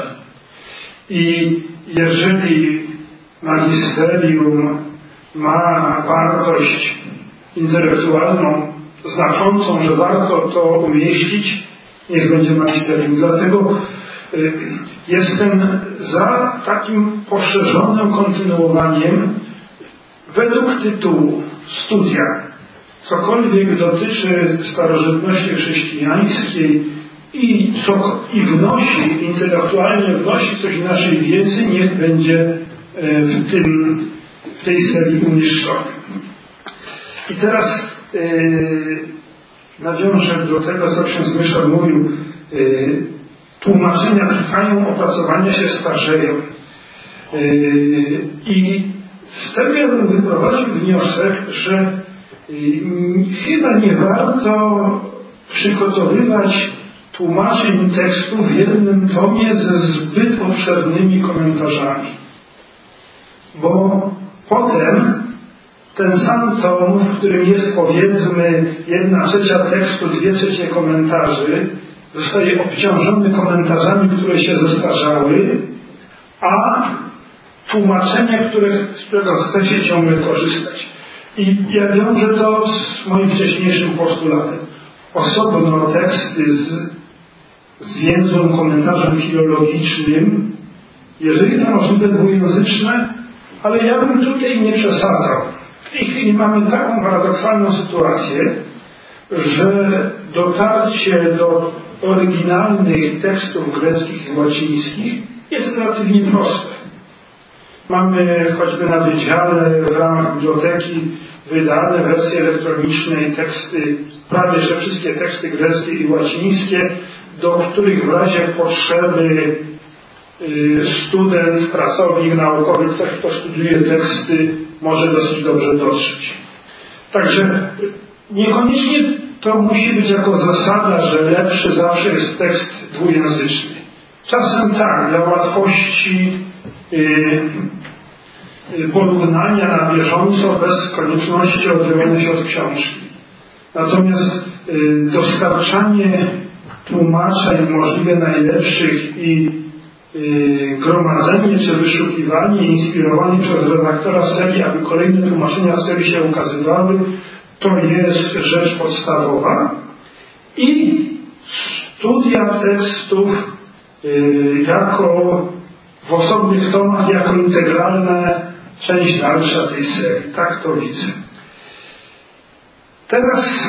I jeżeli magisterium ma wartość intelektualną znaczącą, że warto to umieścić, niech będzie magisterium. Dlatego y, jestem za takim poszerzonym kontynuowaniem według tytułu studia. Cokolwiek dotyczy starożytności chrześcijańskiej i, co, i wnosi, intelektualnie wnosi coś w naszej wiedzy, niech będzie w, tym, w tej serii umieszczone. I teraz yy, nawiążę do tego, co ksiądz Myszor mówił. Yy, tłumaczenia trwają, opracowania się starzeją. Yy, I z tego ja bym wyprowadził wniosek, że yy, chyba nie warto przygotowywać tłumaczeń tekstu w jednym tomie ze zbyt obszernymi komentarzami. Bo potem ten sam tom, w którym jest powiedzmy jedna trzecia tekstu, dwie trzecie komentarzy, zostaje obciążony komentarzami, które się zestarzały, a tłumaczenie, które, z którego chce się ciągle korzystać. I ja wiążę to z moim wcześniejszym postulatem. Osobno teksty z, z więzłym komentarzem filologicznym, jeżeli to możliwe dwujęzyczne, Ale ja bym tutaj nie przesadzał. W tej chwili mamy taką paradoksalną sytuację, że dotarcie do oryginalnych tekstów greckich i łacińskich jest relatywnie proste. Mamy choćby na wydziale w ramach biblioteki wydane wersje elektroniczne i teksty, prawie że wszystkie teksty greckie i łacińskie, do których w razie potrzeby student, pracownik naukowy, ktoś, kto studiuje teksty, może dosyć dobrze dotrzeć. Także niekoniecznie to musi być jako zasada, że lepszy zawsze jest tekst dwujęzyczny. Czasem tak, dla łatwości yy, porównania na bieżąco, bez konieczności odrywania się od książki. Natomiast yy, dostarczanie tłumaczeń możliwie najlepszych i Yy, gromadzenie czy wyszukiwanie, inspirowanie przez redaktora serii, aby kolejne tłumaczenia serii się ukazywały, to jest rzecz podstawowa. I studia tekstów yy, jako w osobnych tomach, jako integralna część dalsza tej serii. Tak to widzę. Teraz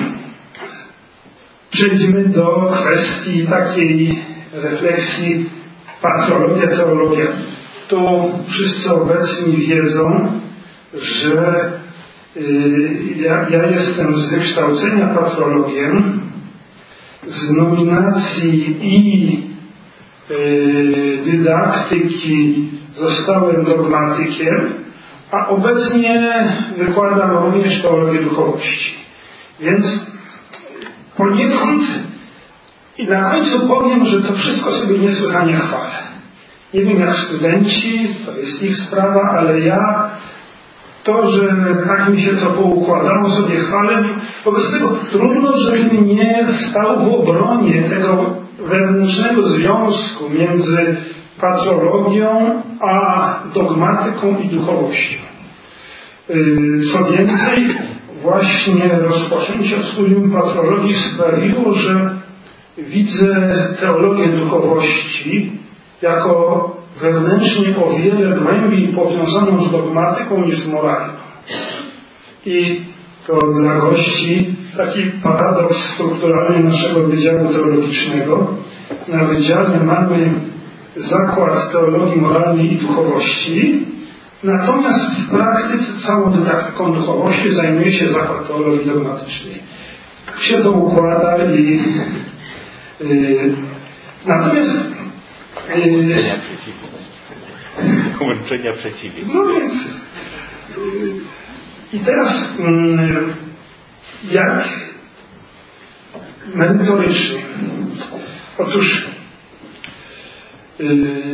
przejdźmy do kwestii takiej refleksji patrologia, teologia. Tu wszyscy obecni wiedzą, że yy, ja, ja jestem z wykształcenia patrologiem, z nominacji i yy, dydaktyki zostałem dogmatykiem, a obecnie wykładam również teologię duchowości. Więc poniekąd i na końcu powiem, że to wszystko sobie niesłychanie chwalę. Nie wiem jak studenci, to jest ich sprawa, ale ja to, że tak mi się to poukładało, sobie chwalę. Wobec tego trudno, żebym nie stał w obronie tego wewnętrznego związku między patrologią a dogmatyką i duchowością. Co więcej, właśnie rozpoczęcie studium patrologii sprawiło, że widzę teologię duchowości jako wewnętrznie o wiele głębiej powiązaną z dogmatyką niż z moralną. I to dla gości taki paradoks strukturalny naszego Wydziału Teologicznego. Na wydziale mamy zakład teologii moralnej i duchowości, natomiast w praktyce całą dydaktyką duchowości zajmuje się zakład teologii dogmatycznej. Tak się to układa i Yy, natomiast Łączenia yy, przeciwnych. Łączenia przeciwnych. No więc yy, i teraz yy, jak merytorycznie? Otóż yy,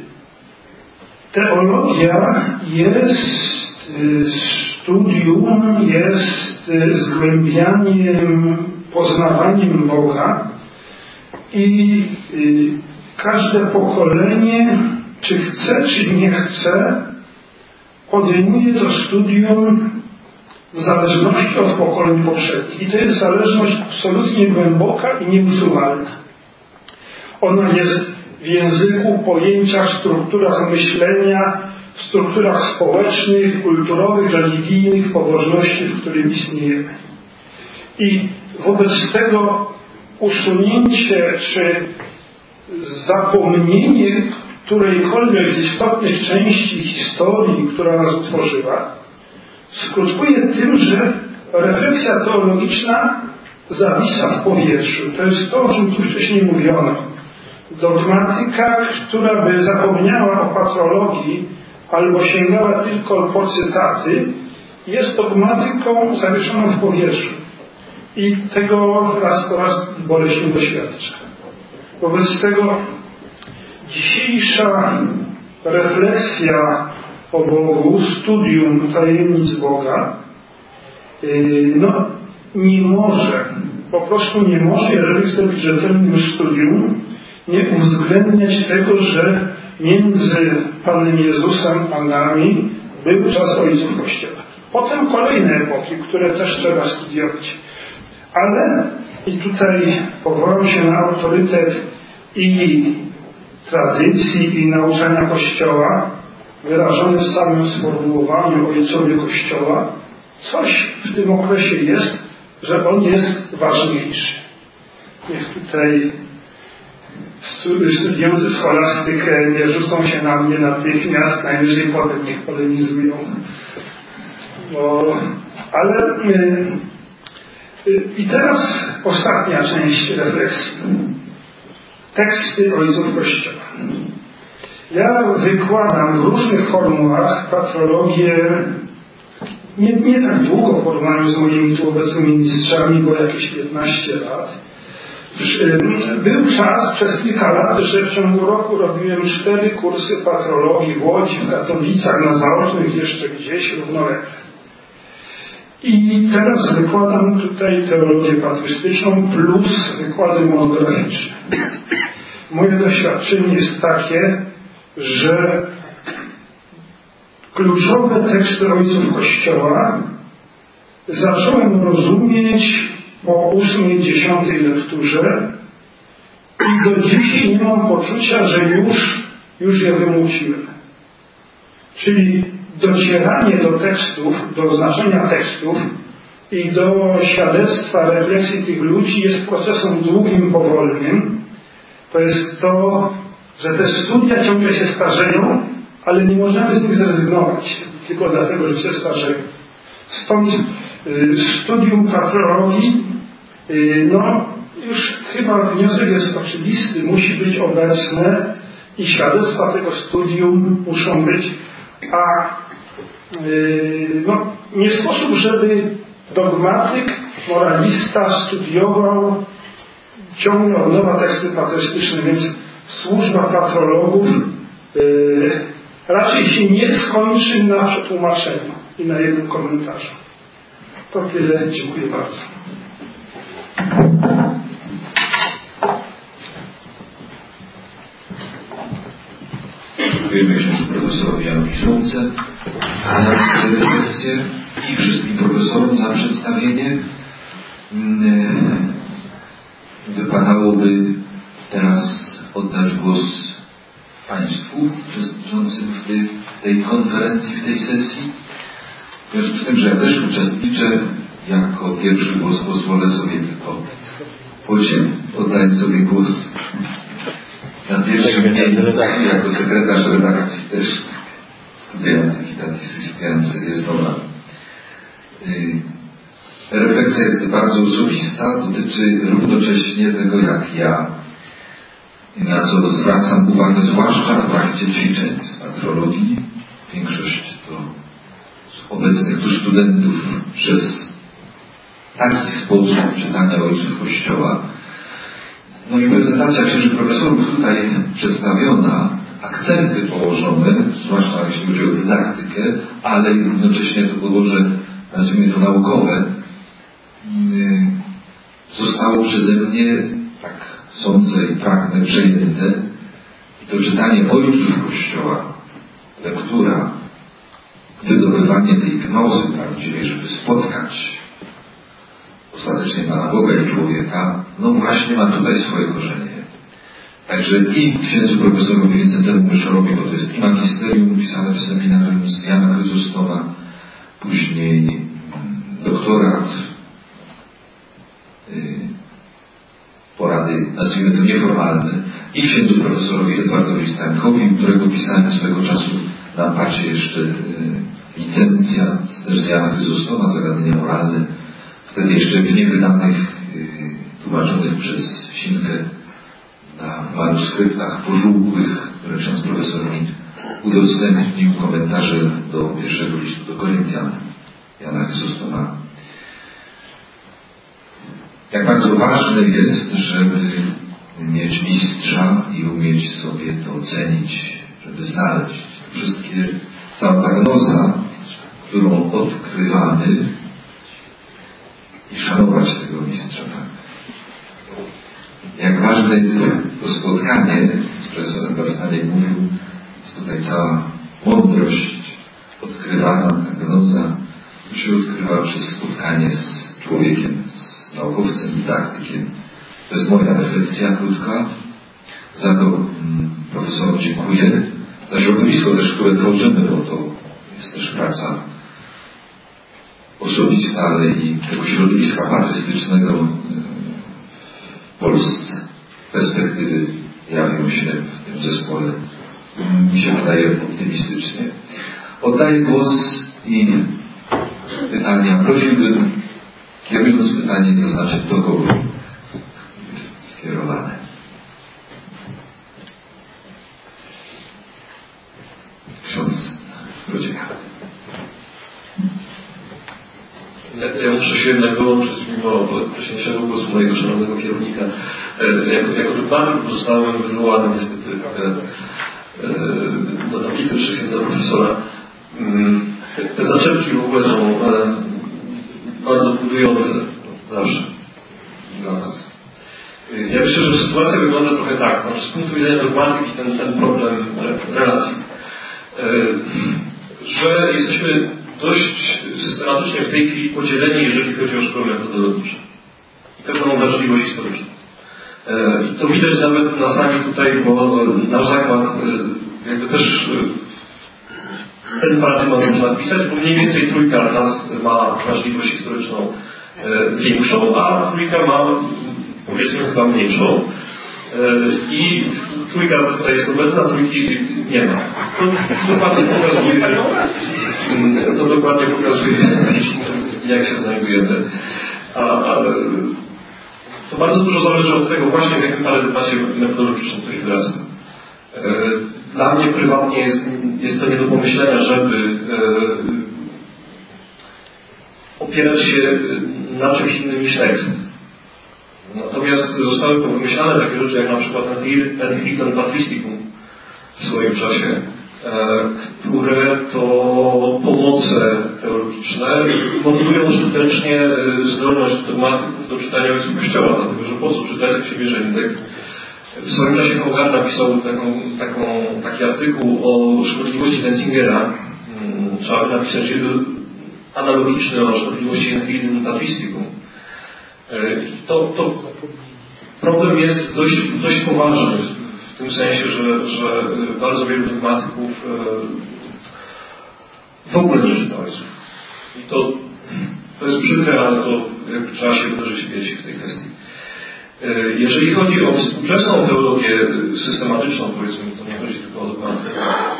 teologia jest yy, studium, jest yy, zgłębianiem, poznawaniem Boga. I y, każde pokolenie, czy chce, czy nie chce, podejmuje to studium w zależności od pokoleń poprzednich. I to jest zależność absolutnie głęboka i nieusuwalna. Ona jest w języku, pojęciach, strukturach myślenia, w strukturach społecznych, kulturowych, religijnych, pobożności, w którym istniejemy. I wobec tego usunięcie czy zapomnienie którejkolwiek z istotnych części historii, która nas utworzyła, skutkuje tym, że refleksja teologiczna zawisa w powietrzu. To jest to, o czym tu wcześniej mówiono. Dogmatyka, która by zapomniała o patrologii albo sięgała tylko po cytaty, jest dogmatyką zawieszoną w powietrzu. I tego raz po raz boleśnie doświadcza. Wobec tego dzisiejsza refleksja o Bogu, studium tajemnic Boga, yy, no nie może, po prostu nie może, jeżeli chce być rzetelnym studium, nie uwzględniać tego, że między Panem Jezusem a nami był czas ojców Kościoła. Potem kolejne epoki, które też trzeba studiować. Ale i tutaj powołam się na autorytet i tradycji, i nauczania Kościoła. wyrażone w samym sformułowaniu ojcowie Kościoła, coś w tym okresie jest, że on jest ważniejszy. Niech tutaj studiujący scholastykę nie rzucą się na mnie natychmiast, najwyżej potem niech polemizują. No, ale y, y, i teraz ostatnia część refleksji. Teksty ojców Kościoła. Ja wykładam w różnych formułach patrologię nie, nie tak długo w porównaniu z moimi tu obecnymi mistrzami, bo jakieś piętnaście lat. Był czas przez kilka lat, że w ciągu roku robiłem cztery kursy patrologii w Łodzi, w Katowicach, na zaocznych jeszcze gdzieś równolegle. I teraz wykładam tutaj teologię patrystyczną plus wykłady monograficzne. Moje doświadczenie jest takie, że kluczowe teksty ojców Kościoła zacząłem rozumieć po ósmej, dziesiątej lekturze i do dzisiaj nie mam poczucia, że już, już je wymuciłem. Czyli docieranie do tekstów, do znaczenia tekstów i do świadectwa, refleksji tych ludzi jest procesem długim, powolnym. To jest to, że te studia ciągle się starzeją, ale nie możemy z nich zrezygnować, tylko dlatego, że się starzeją. Stąd y, studium patrologii, y, no już chyba wniosek jest oczywisty, musi być obecne i świadectwa tego studium muszą być, a y, no, nie sposób, żeby dogmatyk, moralista studiował ciągle od nowa teksty patrystyczne, więc służba patrologów yy, raczej się nie skończy na przetłumaczeniu i na jednym komentarzu. To tyle. Dziękuję bardzo. Dziękujemy księdzu profesorowi Janowi Szumce za refleksję i wszystkim profesorom za przedstawienie. Wypadałoby teraz oddać głos Państwu uczestniczącym w tej, tej konferencji, w tej sesji. W związku z tym, że ja też uczestniczę, jako pierwszy głos pozwolę sobie tylko podzielić, oddać sobie głos na pierwszym miejscu, jako sekretarz redakcji też Studia Antiquitatis Christianum Series Nova. Refleksja jest bardzo osobista, dotyczy równocześnie tego, jak ja, na co zwracam uwagę, zwłaszcza w trakcie ćwiczeń z patrologii. Większość to z obecnych tu studentów przez taki sposób czytania ojców Kościoła. No i prezentacja księży profesorów tutaj przedstawiona, akcenty położone, zwłaszcza jeśli chodzi o dydaktykę, ale i równocześnie to podłoże, nazwijmy to naukowe, zostało przeze mnie, tak sądzę i pragnę, przejęte. I to czytanie ojców Kościoła, lektura, wydobywanie tej gnozy prawdziwej, żeby spotkać ostatecznie Pana Boga i człowieka, no właśnie ma tutaj swoje korzenie. Także i księdzu profesorowi Wincentemu Myszorowi, bo to jest i magisterium pisane w seminarium z Jana Chryzostoma, później doktorat, porady, nazwijmy to nieformalne, i księdzu profesorowi Edwardowi Stańkowi, którego pisałem swego czasu na pacie jeszcze y, licencja też z Jana Chryzostoma, zagadnienia moralne, wtedy jeszcze w niewydanych, y, tłumaczonych przez Sinkę na manuskryptach pożółkłych, które ksiądz profesor mi udostępnił, komentarze do pierwszego listu do Koryntian Jana Chryzostoma. Jak bardzo ważne jest, żeby mieć mistrza i umieć sobie to ocenić, żeby znaleźć wszystkie, cała ta gnoza, którą odkrywamy, i szanować tego mistrza. Tak? Jak ważne jest to spotkanie, z profesorem Barstaniek mówił, jest tutaj cała mądrość odkrywana, ta gnoza, to się odkrywa przez spotkanie z człowiekiem, z naukowcem, dydaktykiem. To jest moja refleksja krótka. Za to mm, profesorom dziękuję za środowisko też, które tworzymy, bo to jest też praca osobista, ale i tego środowiska patrystycznego w Polsce. Perspektywy jawią się w tym zespole, mi się wydaje, optymistycznie. Oddaję głos i pytania. Prosiłbym, kierując pytanie, zaznaczyć, do kogo jest skierowane. Ksiądz Wojciech. Ja, ja muszę się jednak wyłączyć mimo wcześniejszego głosu mojego szanownego kierownika. E, jako, jako dogmatyk zostałem wywołany niestety e, e, do tablicy przy księdza profesora. Mm, te zaczepki w ogóle są e, bardzo budujące zawsze dla nas. E, ja myślę, że sytuacja wygląda trochę tak, znaczy z punktu widzenia dogmatyki ten, ten problem relacji, e, że jesteśmy dość systematycznie w tej chwili podzieleni, jeżeli chodzi o szkoły metodologiczne i pewną wrażliwość historyczną. E, I to widać nawet na sali tutaj, bo nasz zakład e, jakby też e, ten paradygmat można wpisać, bo mniej więcej trójka nas ma wrażliwość historyczną e, większą, a trójka ma, powiedzmy, chyba mniejszą. I trójka tutaj jest obecna, trójki nie ma. To dokładnie pokazuje, to dokładnie pokazuje, jak się znajdujemy. A, a to bardzo dużo zależy od tego właśnie, w jakim paradygmacie metodologicznym to się wyrasta. Dla mnie prywatnie jest, jest to nie do pomyślenia, żeby e, opierać się na czymś innym niż tekst. Natomiast zostały powymyślane takie rzeczy jak na przykład Enchiridion Patristicum w swoim czasie, które to pomoce teologiczne modulują skutecznie zdolność dogmatyków do czytania ojców Kościoła, dlatego że po co czytać, jak się bierze indeks. W swoim czasie Hogar napisał taką, taką, taki artykuł o szkodliwości Denzingera. Trzeba by napisać analogiczny o szkodliwości Enchiridion Patristicum. To, to problem jest dość, dość poważny w tym sensie, że, że bardzo wielu dogmatyków w ogóle nie czyta ojców. I to, to jest przykre, ale to jakby trzeba się uderzyć w piersi w tej kwestii. Jeżeli chodzi o współczesną teologię systematyczną, powiedzmy, to nie chodzi tylko o dogmatykę,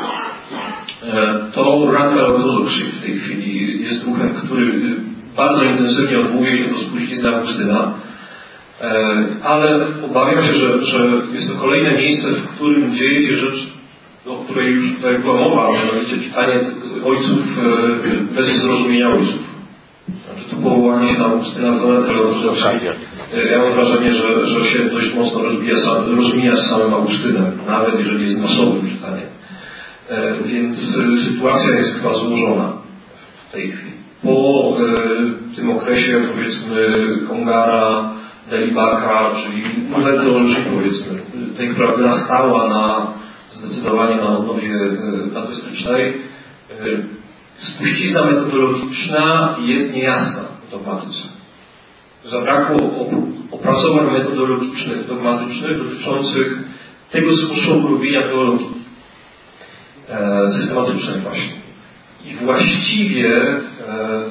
to Radical Orthodoxy w tej chwili jest ruchem, który bardzo intensywnie odwołuje się do spuścizny Augustyna, ale obawiam się, że, że jest to kolejne miejsce, w którym dzieje się rzecz, o której już tutaj była mowa, mianowicie czytanie ojców bez zrozumienia ojców. Znaczy to powołanie się na Augustyna w Radical Orthodoxy. Ja mam wrażenie, że, że się dość mocno rozbija, rozmija z samym Augustynem, nawet jeżeli jest masowym czytaniem. Więc sytuacja jest chyba złożona w tej chwili. Po y, tym okresie, powiedzmy, Hongara, Delibaka, czyli metodologii, powiedzmy, tej, która wyrastała na, zdecydowanie na odnowie y, ateistycznej, y, spuścizna metodologiczna jest niejasna w dogmatyce. Zabrakło opracowań metodologicznych, dogmatycznych dotyczących tego sposobu robienia teologii e, systematycznej właśnie. I właściwie e,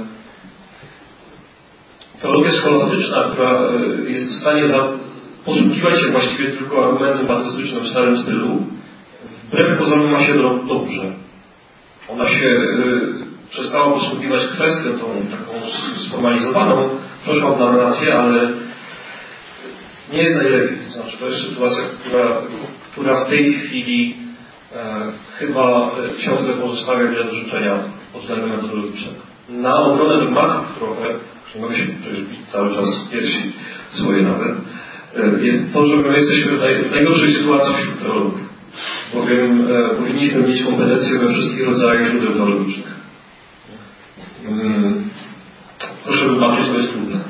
teologia scholastyczna, która jest w stanie za, posługiwać się właściwie tylko argumentem patrystycznym w starym stylu, wbrew pozorom ma się do, dobrze. Ona się e, przestała posługiwać kwestią tą taką sformalizowaną, przeszła w narrację, ale nie jest najlepiej. Znaczy, to jest sytuacja, która, która w tej chwili e, chyba ciągle pozostawia wiele do życzenia pod względem metodologicznym. Na obronę dogmatów trochę, nie mogę się przecież bić cały czas piersi swoje nawet, e, jest to, że my jesteśmy w, naj, w najgorszej sytuacji wśród teologów, bowiem e, powinniśmy mieć kompetencje we wszystkich rodzajach źródeł teologicznych. Hmm. Proszę wybaczyć, to jest trudne.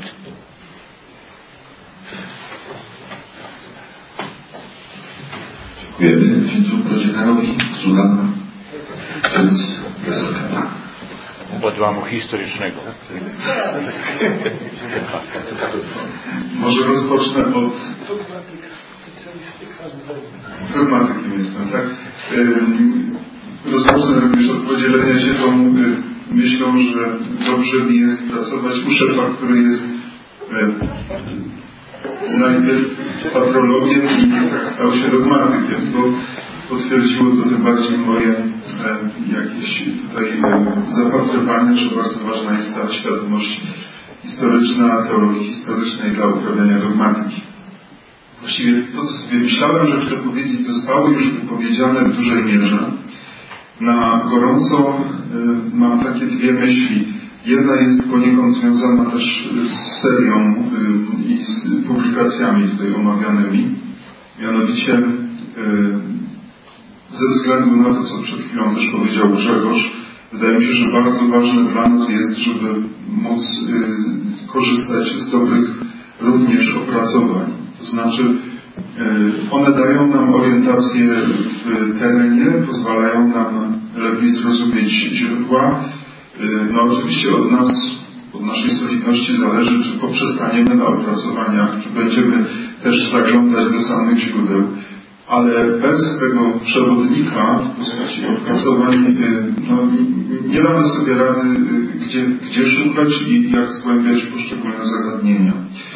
Dziękujemy księdzu Prodziekanowi. Słucham. Ksiądz Jezorka. Podłamu historycznego. Może rozpocznę od... Dogmatykiem jestem, tak? rozpocznę również od podzielenia się tą myślą, że dobrze mi jest pracować u szefa, który jest najpierw patrologiem i tak stał się dogmatykiem, bo potwierdziło to tym bardziej moje e, jakieś tutaj e, zapatrywanie, że bardzo ważna jest ta świadomość historyczna, teologii historycznej dla uprawiania dogmatyki. Właściwie to, co sobie myślałem, że chcę powiedzieć, zostało już wypowiedziane w dużej mierze. Na gorąco y, mam takie dwie myśli. Jedna jest poniekąd związana też z serią y, i z publikacjami tutaj omawianymi. Mianowicie y, ze względu na to, co przed chwilą też powiedział Grzegorz, wydaje mi się, że bardzo ważne dla nas jest, żeby móc y, korzystać z dobrych również opracowań. To znaczy one dają nam orientację w terenie, pozwalają nam lepiej zrozumieć źródła. No oczywiście od nas, od naszej solidności zależy, czy poprzestaniemy na opracowaniach, czy będziemy też zaglądać do samych źródeł. Ale bez tego przewodnika w postaci opracowań no, nie damy sobie rady, gdzie, gdzie szukać i jak zgłębiać poszczególne zagadnienia.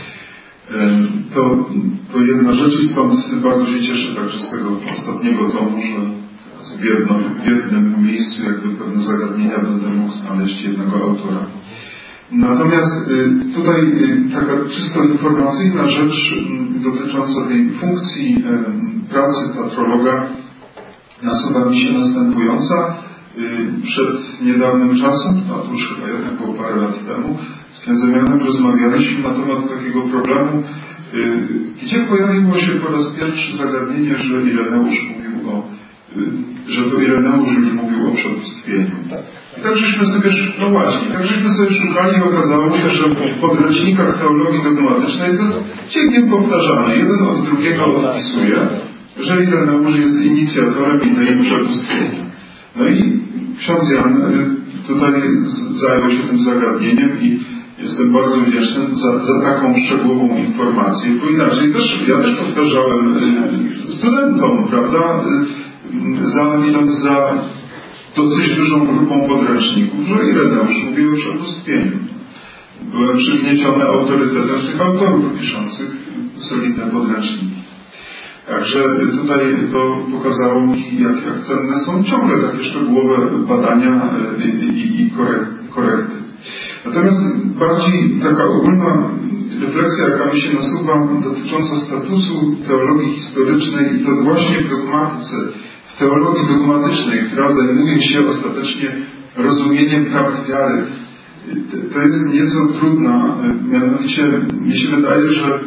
To, to jedna rzecz i stąd bardzo się cieszę także z tego ostatniego tomu, że w, jedno, w jednym miejscu jakby pewne zagadnienia będę mógł znaleźć jednego autora. Natomiast tutaj taka czysto informacyjna rzecz dotycząca tej funkcji pracy patrologa nasuwa mi się następująca. Przed niedawnym czasem, a to już chyba jednak było parę lat temu, z księdzem Janem rozmawialiśmy na temat takiego problemu, gdzie pojawiło się po raz pierwszy zagadnienie, że Ireneusz mówił o, że to Ireneusz już mówił o przebóstwieniu. I tak żeśmy sobie, no właśnie, tak żeśmy sobie szukali i okazało się, że w podręcznikach teologii dogmatycznej to jest ciągiem powtarzane. Jeden od drugiego odpisuje, że Ireneusz jest inicjatorem idei przebóstwienia. No i ksiądz Jan tutaj zajął się tym zagadnieniem i jestem bardzo wdzięczny za, za taką szczegółową informację, bo inaczej też, ja też powtarzałem studentom, prawda, za, za dosyć dużą grupą podręczników, że Ireneusz mówi o przebóstwieniu. Byłem przygnieciony autorytetem tych autorów piszących solidne podręczniki. Także tutaj to pokazało mi, jak, jak cenne są ciągle takie szczegółowe badania i, i, i korekty. Natomiast bardziej taka ogólna refleksja, jaka mi się nasuwa, dotycząca statusu teologii historycznej i to właśnie w dogmatyce, w teologii dogmatycznej, która zajmuje się ostatecznie rozumieniem prawd wiary. To jest nieco trudna, mianowicie mi się wydaje, że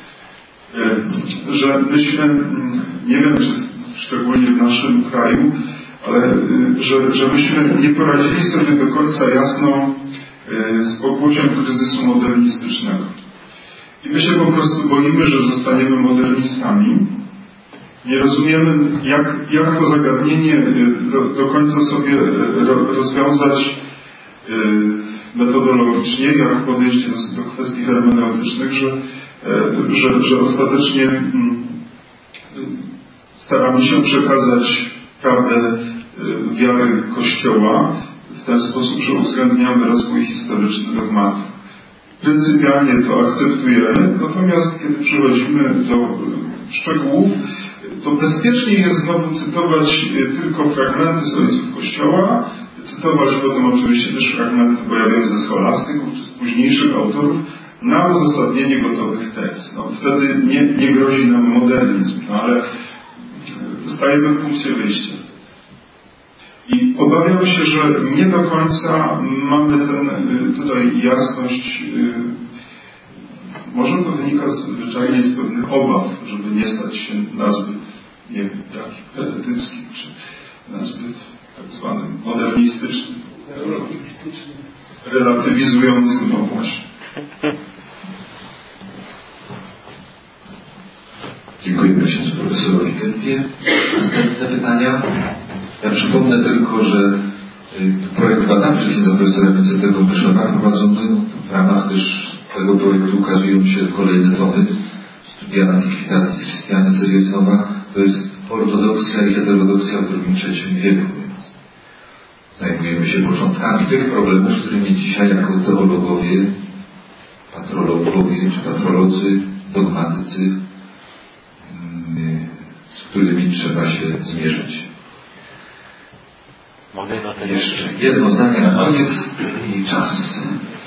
że myśmy, nie wiem czy szczególnie w naszym kraju, ale że, że myśmy nie poradzili sobie do końca jasno z pokłosiem kryzysu modernistycznego. I my się po prostu boimy, że zostaniemy modernistami. Nie rozumiemy, jak, jak to zagadnienie do, do końca sobie rozwiązać metodologicznie, jak podejść do, do kwestii hermeneutycznych, że Że, że ostatecznie staramy się przekazać prawdę wiary Kościoła w ten sposób, że uwzględniamy rozwój historyczny dogmatu. Pryncypialnie to akceptujemy, natomiast kiedy przechodzimy do szczegółów, to bezpieczniej jest znowu cytować tylko fragmenty z ojców Kościoła, cytować potem oczywiście też fragmenty pojawiające ze scholastyków czy z późniejszych autorów, na uzasadnienie gotowych tez. No, wtedy nie, nie grozi nam modernizm, no, ale stajemy w punkcie wyjścia. I obawiam się, że nie do końca mamy ten, tutaj jasność, może to wynika zwyczajnie z pewnych obaw, żeby nie stać się nazbyt, nie wiem, jakich heretyckim, czy nazbyt tak zwanym modernistycznym, relatywizującym, no właśnie. Dziękujemy księdzu profesorowi Kępie. Następne pytania. Ja przypomnę tylko, że projekt badawczy księdza profesora Wincentego Myszowa prowadzony w ramach też tego projektu ukazują się kolejne tomy Studia Antiquitatis Christianae Celieznowa. To jest ortodoksja i heterodoksja w drugim trzecim wieku. Zajmujemy się początkami tych problemów, z którymi dzisiaj jako teologowie, patrologowie czy patrolodzy, dogmatycy, z którymi trzeba się zmierzyć. Mogę do tego jeszcze jedno zdanie na koniec i czas.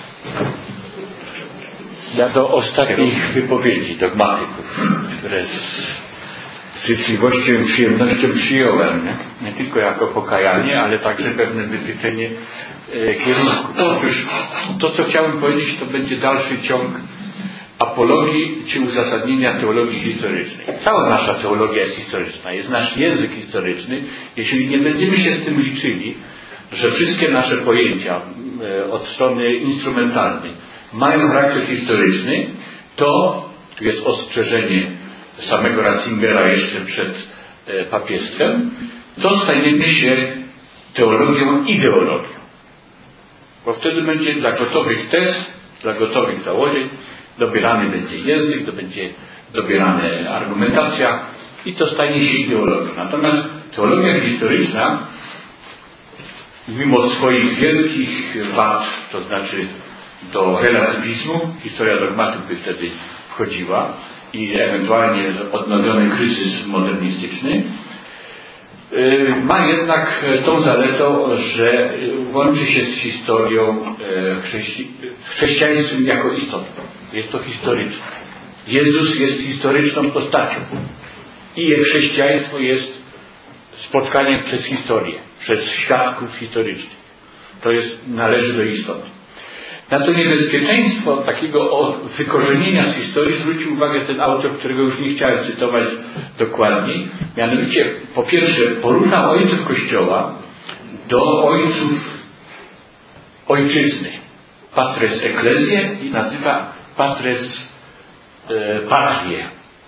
Ja do ostatnich wypowiedzi dogmatyków, które z życzliwością i przyjemnością przyjąłem, nie? nie tylko jako pokajanie, ale także pewne wytyczenie e, kierunku. Otóż to, co chciałem powiedzieć, to będzie dalszy ciąg apologii czy uzasadnienia teologii historycznej. Cała nasza teologia jest historyczna, jest nasz język historyczny. Jeśli nie będziemy się z tym liczyli, że wszystkie nasze pojęcia e, od strony instrumentalnej mają charakter historyczny, to tu jest ostrzeżenie samego Ratzingera jeszcze przed e, papiestwem, to stajemy się teologią ideologią. Bo wtedy będzie dla gotowych tez, dla gotowych założeń dobierany będzie język, to będzie dobierana argumentacja i to stanie się ideologią. Natomiast teologia historyczna, mimo swoich wielkich wad, to znaczy do relatywizmu, historia dogmatów by wtedy wchodziła i ewentualnie odnowiony kryzys modernistyczny, ma jednak tą zaletą, że łączy się z historią chrześci chrześcijaństwem jako istotą. Jest to historyczne. Jezus jest historyczną postacią i chrześcijaństwo jest spotkaniem przez historię, przez świadków historycznych. To jest, należy do istoty. Na to niebezpieczeństwo takiego wykorzenienia z historii zwrócił uwagę ten autor, którego już nie chciałem cytować dokładniej. Mianowicie, po pierwsze, porówna ojców Kościoła do ojców ojczyzny. Patres ecclesiae i nazywa patres e, patriae.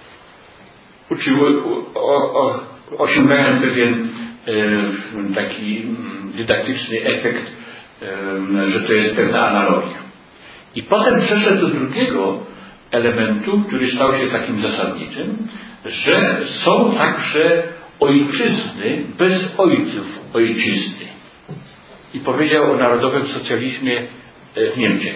Uczyły, o, o, osiągając pewien e, taki dydaktyczny efekt, że to jest pewna analogia. I potem przeszedł do drugiego elementu, który stał się takim zasadniczym, że są także ojczyzny bez ojców ojczyzny. I powiedział o narodowym socjalizmie w Niemczech,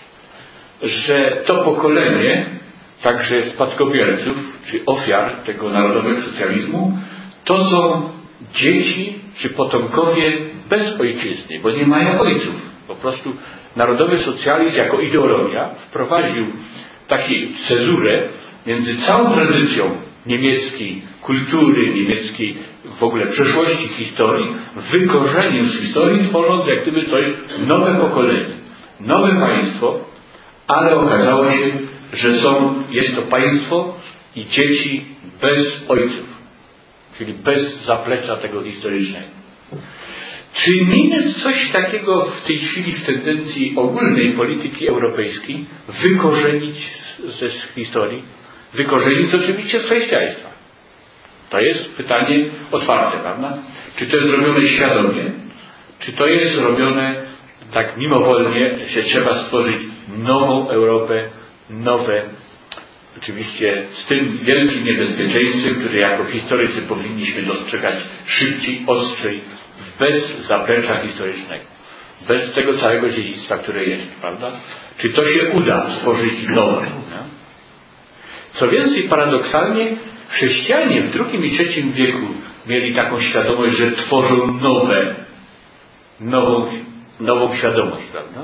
że to pokolenie także spadkobierców, czy ofiar tego narodowego socjalizmu, to są dzieci czy potomkowie bez ojczyzny, bo nie mają ojców. Po prostu narodowy socjalizm jako ideologia wprowadził taką cezurę między całą tradycją niemieckiej kultury, niemieckiej w ogóle przeszłości historii, wykorzeniem z historii, tworząc jak gdyby coś nowe pokolenie, nowe państwo, ale okazało się, że są, jest to państwo i dzieci bez ojców, czyli bez zaplecza tego historycznego. Czy nie jest coś takiego w tej chwili w tendencji ogólnej polityki europejskiej wykorzenić ze historii? Wykorzenić oczywiście z chrześcijaństwa. To jest pytanie otwarte, prawda? Czy to jest robione świadomie? Czy to jest robione tak mimowolnie, że trzeba stworzyć nową Europę, nowe, oczywiście z tym wielkim niebezpieczeństwem, które jako historycy powinniśmy dostrzegać szybciej, ostrzej, bez zaplecza historycznego, bez tego całego dziedzictwa, które jest, prawda? Czy to się uda stworzyć nowe? Nie? Co więcej, paradoksalnie chrześcijanie w drugim i trzecim wieku mieli taką świadomość, że tworzą nowe, nową, nową świadomość, prawda?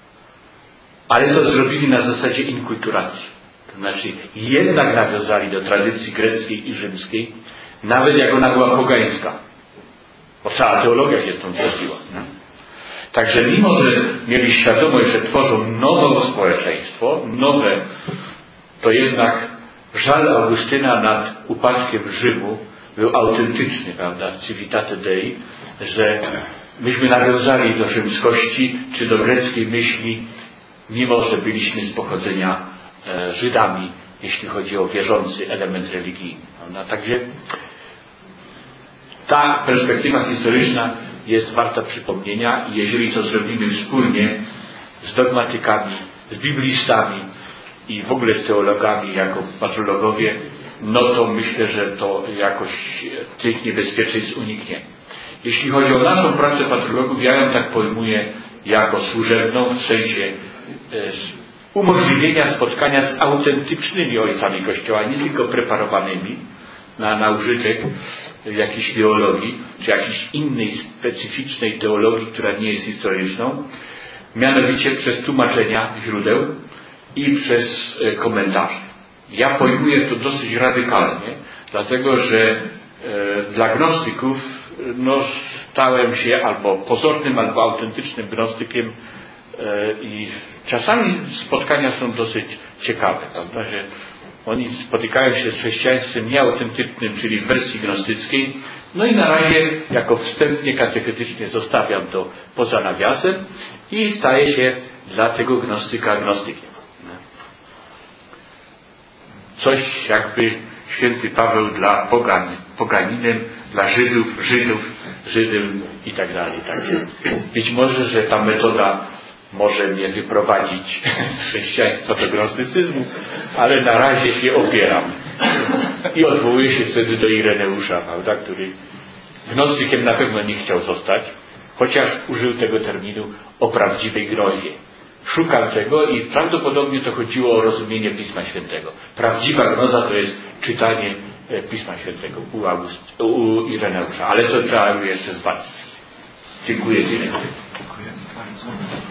Ale to zrobili na zasadzie inkulturacji. To znaczy jednak nawiązali do tradycji greckiej i rzymskiej, nawet jak ona była pogańska. Bo cała teologia się stąd zrodziła. Także mimo, że mieli świadomość, że tworzą nowe społeczeństwo, nowe, to jednak żal Augustyna nad upadkiem Rzymu był autentyczny, prawda, Civitate Dei, że myśmy nawiązali do rzymskości czy do greckiej myśli, mimo że byliśmy z pochodzenia e, Żydami, jeśli chodzi o wierzący element religijny. Prawda? Także ta perspektywa historyczna jest warta przypomnienia i jeżeli to zrobimy wspólnie z dogmatykami, z biblistami i w ogóle z teologami jako patrologowie, no to myślę, że to jakoś tych niebezpieczeństw uniknie. Jeśli chodzi o naszą pracę patrologów, ja ją tak pojmuję jako służebną w sensie e, umożliwienia spotkania z autentycznymi ojcami Kościoła, nie tylko preparowanymi na, na użytek jakiejś teologii, czy jakiejś innej specyficznej teologii, która nie jest historyczną, mianowicie przez tłumaczenia źródeł i przez e, komentarze. Ja pojmuję to dosyć radykalnie, dlatego że e, dla gnostyków no, stałem się albo pozornym, albo autentycznym gnostykiem e, i czasami spotkania są dosyć ciekawe, prawda, że oni spotykają się z chrześcijaństwem nieautentycznym, czyli w wersji gnostyckiej. No i na razie jako wstępnie katechetycznie zostawiam to poza nawiasem i staję się dla tego gnostyka gnostykiem. Coś jakby święty Paweł dla pogan, poganinem, dla Żydów, Żydów, Żydem i tak dalej. Tak. Być może, że ta metoda może mnie wyprowadzić z chrześcijaństwa do gnostycyzmu, ale na razie się opieram. I odwołuję się wtedy do Ireneusza, prawda, który gnostykiem na pewno nie chciał zostać, chociaż użył tego terminu o prawdziwej gnozie. Szukam tego i prawdopodobnie to chodziło o rozumienie Pisma Świętego. Prawdziwa gnoza to jest czytanie Pisma Świętego u, August, u Ireneusza, ale to trzeba jeszcze zbadać. Dziękuję Ci. Dziękuję bardzo.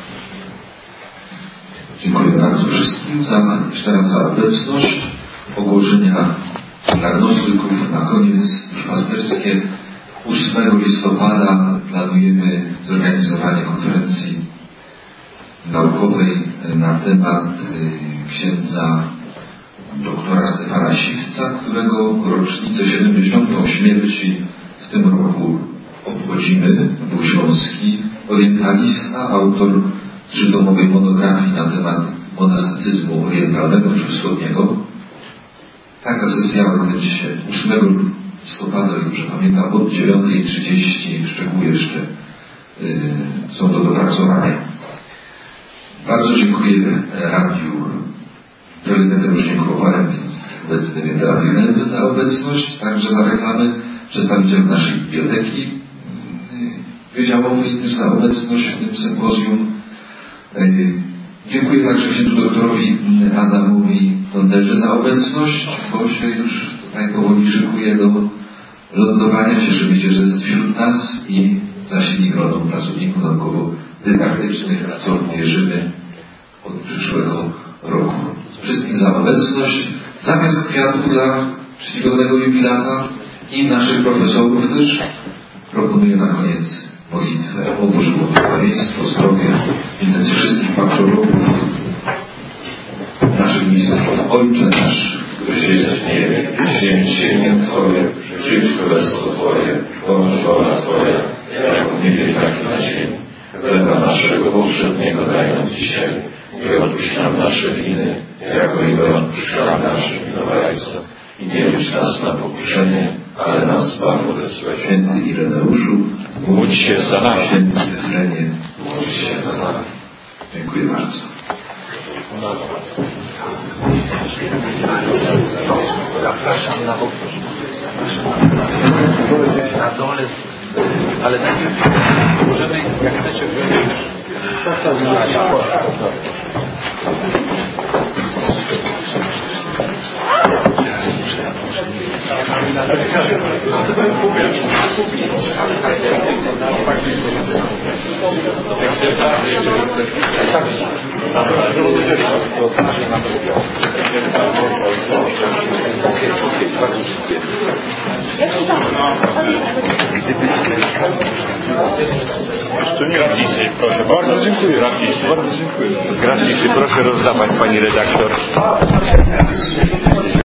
Dziękuję bardzo wszystkim za, jeszcze raz za obecność. Ogłoszenia dla gnostyków na koniec duszpasterskie. ósmego listopada planujemy zorganizowanie konferencji naukowej na temat księdza doktora Stefana Siwca, którego rocznicę siedemdziesiątą śmierci w tym roku obchodzimy. Był śląski orientalista, autor trzytomowej monografii na temat monastycyzmu orientalnego czy wschodniego. Taka sesja odbędzie się ósmego listopada, dobrze pamiętam, od dziewiątej trzydzieści. Szczegóły jeszcze yy, są do dopracowania. Bardzo dziękuję Radiu. Priorytetem już dziękowałem, więc obecnym Teatr Inny za obecność, także za reklamę. Przedstawiciel naszej biblioteki yy, wydziałowej też za obecność w tym sympozjum. Yy, dziękuję także księdzu doktorowi Adamowi Tonderze za obecność, bo się już tutaj powoli szykuje do lądowania. Cieszymy się, że jest wśród nas i zasili groną pracowników naukowo-dydaktycznych, co wierzymy od przyszłego roku. Wszystkim za obecność. Zamiast kwiatów dla czcigodnego jubilata i naszych profesorów też proponuję na koniec modlitwę o Boże błogosławieństwo, zdrowie, intencji wszystkich patronów, naszych mistrzów. Ojcze nasz, któryś jest w niebie, święć się imię Twoje, przyjdź królestwo Twoje, bądź wola Twoja, jak w niebie, tak i na ziemi. Chleba naszego powszedniego daj nam dzisiaj i odpuść nam nasze winy, jako i my odpuszczamy naszym winowajcom. I nie wiedz nas na pokuszenie, ale nas zbaw ode złego. Święty Ireneuszu, módl się za nami. Święty Efrenie, módl się za nami. Dziękuję bardzo. Zapraszam na obóz. Na dole. Ale najpierw możemy, jak chcecie, wziąć już. Gratisy, proszę bardzo. Dziękuję. Gratisy. Bardzo dziękuję. Gratisy, proszę rozdawać, pani redaktor.